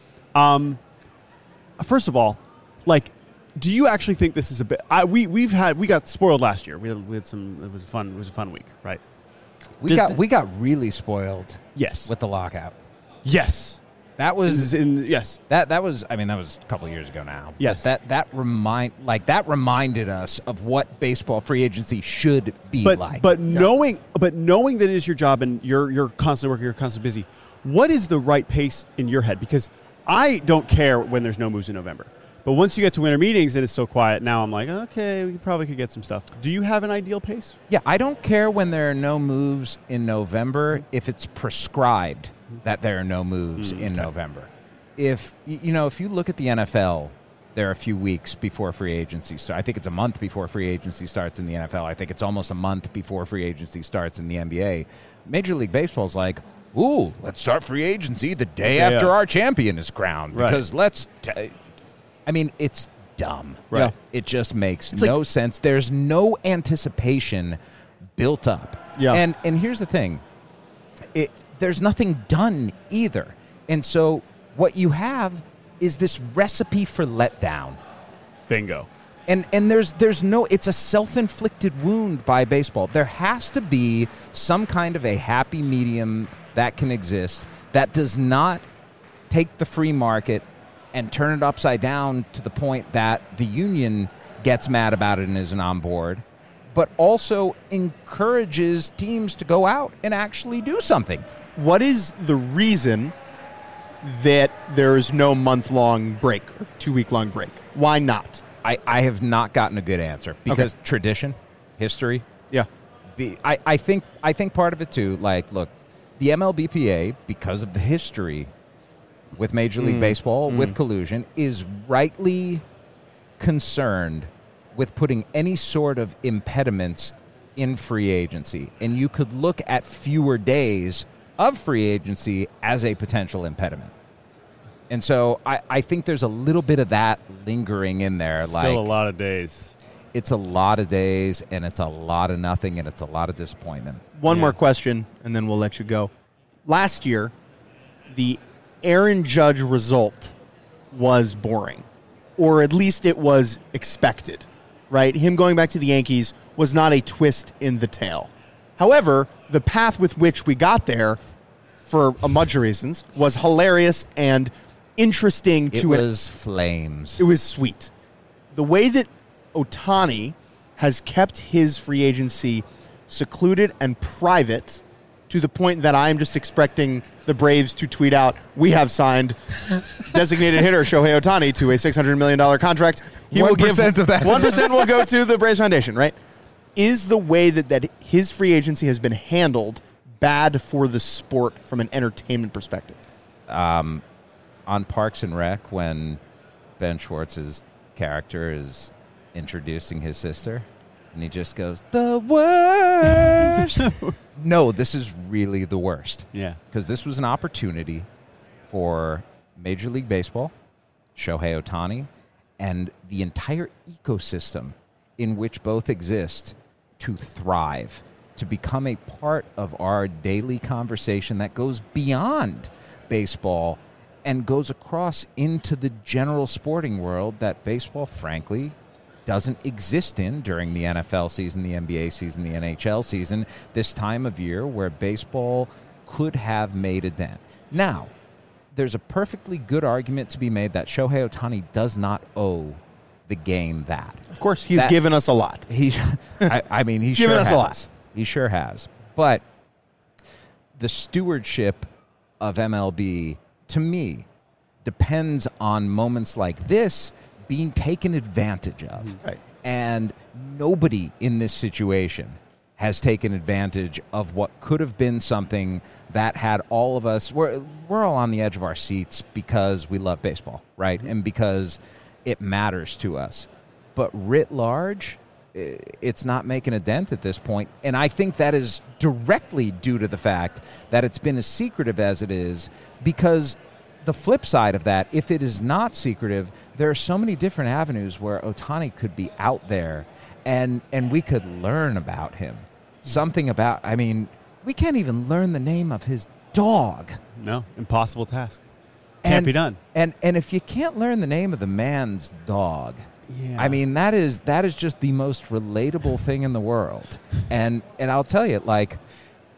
Um, first of all, like, do you actually think this is a bit? I, we we've had we got spoiled last year. We had, we had some. It was fun. It was a fun week, right? We Does got the- we got really spoiled Yes. with the lockout. yes. That This was is in, yes. that that was I mean that was a couple of years ago now. Yes. But that that remind like that reminded us of what baseball free agency should be But like. but knowing but knowing that it is your job and you're you're constantly working, you're constantly busy. What is the right pace in your head? Because I don't care when there's no moves in November. But once you get to winter meetings and it's so quiet, now I'm like, okay, we probably could get some stuff. Do you have an ideal pace? Yeah, I don't care when there are no moves in November if it's prescribed that there are no moves Mm, in okay. November. If y- you know, if you look at the N F L, there are a few weeks before free agency starts. I think it's a month before free agency starts in the N F L. I think it's almost a month before free agency starts in the N B A. Major League Baseball's like, ooh, let's start free agency the day day after of. our champion is crowned Right. because let's. T- I mean, it's dumb. Right. Yeah. It just makes It's like- no sense. There's no anticipation built up. Yeah. And and here's the thing. It there's nothing done either. And so what you have is this recipe for letdown. Bingo. And and there's there's no it's a self-inflicted wound by baseball. There has to be some kind of a happy medium that can exist that does not take the free market and turn it upside down to the point that the union gets mad about it and isn't on board, but also encourages teams to go out and actually do something. What is the reason that there is no month-long break or two-week-long break? Why not? I, I have not gotten a good answer because Okay. tradition, history. Yeah. Be, I, I think I think part of it too, like, look, the M L B P A, because of the history with Major League Baseball, with collusion, is rightly concerned with putting any sort of impediments in free agency. And you could look at fewer days of free agency as a potential impediment. And so I, I think there's a little bit of that lingering in there. Still like a lot of days. it's a lot of days, and it's a lot of nothing, and it's a lot of disappointment. One Yeah. more question, and then we'll let you go. Last year, the Aaron Judge result was boring, or at least it was expected, right? Him going back to the Yankees was not a twist in the tale. However, the path with which we got there, for a bunch of reasons, was hilarious and interesting It to was flames. It was sweet. The way that Ohtani has kept his free agency secluded and private to the point that I'm just expecting the Braves to tweet out, we have signed designated hitter Shohei Ohtani to a six hundred million dollars contract. He will give one percent of that. one percent will go to the Braves Foundation, right? Is the way that, that his free agency has been handled bad for the sport from an entertainment perspective? On Parks and Rec, when Ben Schwartz's character is introducing his sister, and he just goes, the worst. No, this is really the worst. Yeah. Because this was an opportunity for Major League Baseball, Shohei Ohtani, and the entire ecosystem in which both exist to thrive, to become a part of our daily conversation that goes beyond baseball and goes across into the general sporting world that baseball, frankly, doesn't exist in during the N F L season, the N B A season, the N H L season, this time of year where baseball could have made a dent. Now, there's a perfectly good argument to be made that Shohei Ohtani does not owe the game that. Of course, he's That- given us a lot. He, I, I mean, he He's sure given us has. a lot. He sure has. But the stewardship of M L B, to me, depends on moments like this being taken advantage of. Right. And nobody in this situation has taken advantage of what could have been something that had all of us, we're, we're all on the edge of our seats because we love baseball, right? And because it matters to us. But writ large, i- it's not making a dent at this point. And I think that is directly due to the fact that it's been as secretive as it is, because the flip side of that, if it is not secretive, there are so many different avenues where Ohtani could be out there and and we could learn about him. Something about, I mean, we can't even learn the name of his dog. No, impossible task. Can't And- be done. And and if you can't learn the name of the man's dog, Yeah. I mean that is that is just the most relatable thing in the world. And and I'll tell you, like,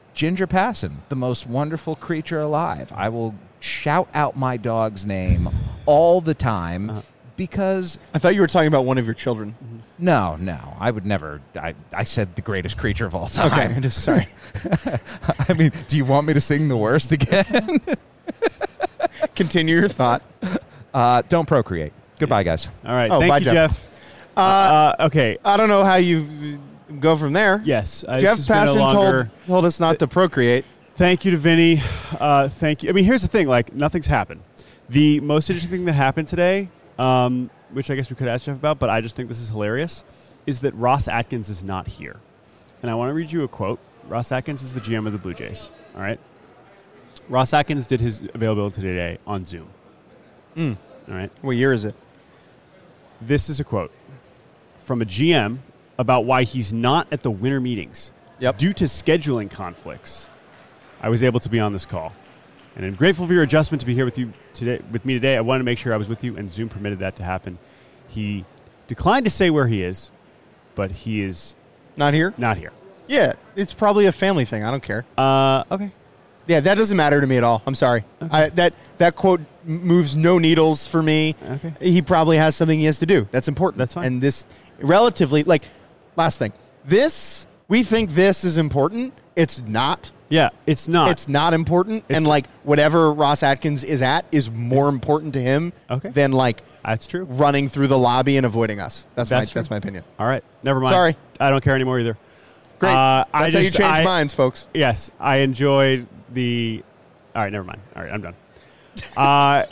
Ginger Passon, the most wonderful creature alive. I will shout out my dog's name all the time uh-huh. because... I thought you were talking about one of your children. No, no. I would never... I, I said the greatest creature of all time. Okay, I'm just sorry. I mean, do you want me to sing the worst again? Continue your thought. Uh, don't procreate. Goodbye, guys. All right. Oh, Thank bye, you, Jeff. Jeff. Uh, uh, okay. I don't know how you go from there. Yes. Uh, Jeff this has been a Passon longer- told, told us not to procreate. Thank you to Vinny. Uh, thank you. I mean, here's the thing. Like, nothing's happened. The most interesting thing that happened today, um, which I guess we could ask Jeff about, but I just think this is hilarious, is that Ross Atkins is not here. And I want to read you a quote. Ross Atkins is the G M of the Blue Jays. All right? Ross Atkins did his availability today on Zoom. Mm. All right? What year is it? This is a quote from a G M about why he's not at the winter meetings. Yep. Due to scheduling conflicts, I was able to be on this call. And I'm grateful for your adjustment to be here with you today. With me today, I wanted to make sure I was with you, and Zoom permitted that to happen. He declined to say where he is, but he is Not here? not here. Yeah, it's probably a family thing. I don't care. Uh, okay. Yeah, that doesn't matter to me at all. I'm sorry. Okay. I, that that quote m- moves no needles for me. Okay. He probably has something he has to do. That's important. That's fine. And this, relatively, like, last thing. This, we think this is important. It's not. Yeah, it's not. It's not important. It's and, like, whatever Ross Atkins is at is more important to him Okay. than, like, That's true. running through the lobby and avoiding us. That's, That's my true. that's my opinion. All right. Never mind. Sorry. I don't care anymore either. Great. Uh, I that's how you just- change I- minds, folks. Yes, I enjoyed the. All right, never mind. All right, I'm done. Uh,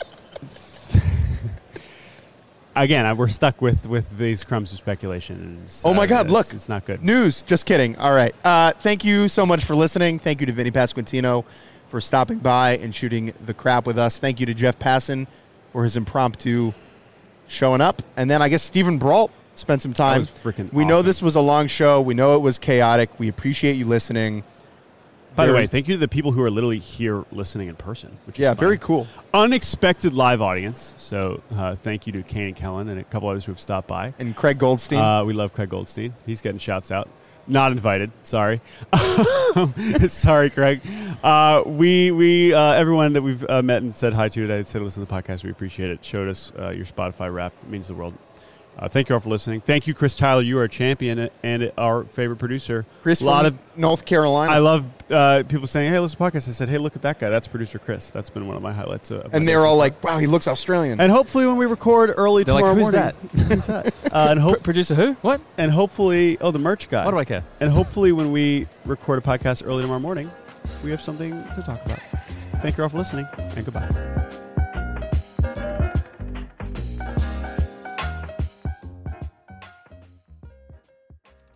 again, I, we're stuck with, with these crumbs of speculation. And it's, Oh, my uh, God, it's- look. It's not good. News. Just kidding. All right. Uh, thank you so much for listening. Thank you to Vinny Pasquantino for stopping by and shooting the crap with us. Thank you to Jeff Passon for his impromptu showing up. And then I guess Stephen Brault spent some time. was freaking we know awesome. this was a long show. We know it was chaotic. We appreciate you listening. By the Very- way, thank you to the people who are literally here listening in person. Which Yeah, is fun. very cool. Unexpected live audience. So uh, thank you to Kane and Kellen and a couple others who have stopped by. And Craig Goldstein. Uh, we love Craig Goldstein. He's getting shouts out. Not invited. Sorry. Sorry, Craig. Uh, we we uh, everyone that we've uh, met and said hi to today, said listen to the podcast. We appreciate it. Showed us uh, your Spotify rap. It means the world. Uh, thank you all for listening. Thank you, Chris Tyler. You are a champion and our favorite producer. Chris a lot from of North Carolina. I love uh, people saying, "Hey, listen to the podcast." I said, "Hey, look at that guy. That's producer Chris." That's been one of my highlights. Of and they're all like, wow, he looks Australian. and hopefully, when we record early They're like, tomorrow "Who's morning, that?" who's that? Uh, and hope Pr- producer who? What? and hopefully, oh, the merch guy. Why do I care? And hopefully, when we record a podcast early tomorrow morning, we have something to talk about. Thank you all for listening, and goodbye.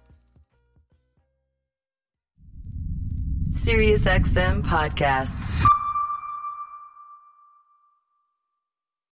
SiriusXM podcasts.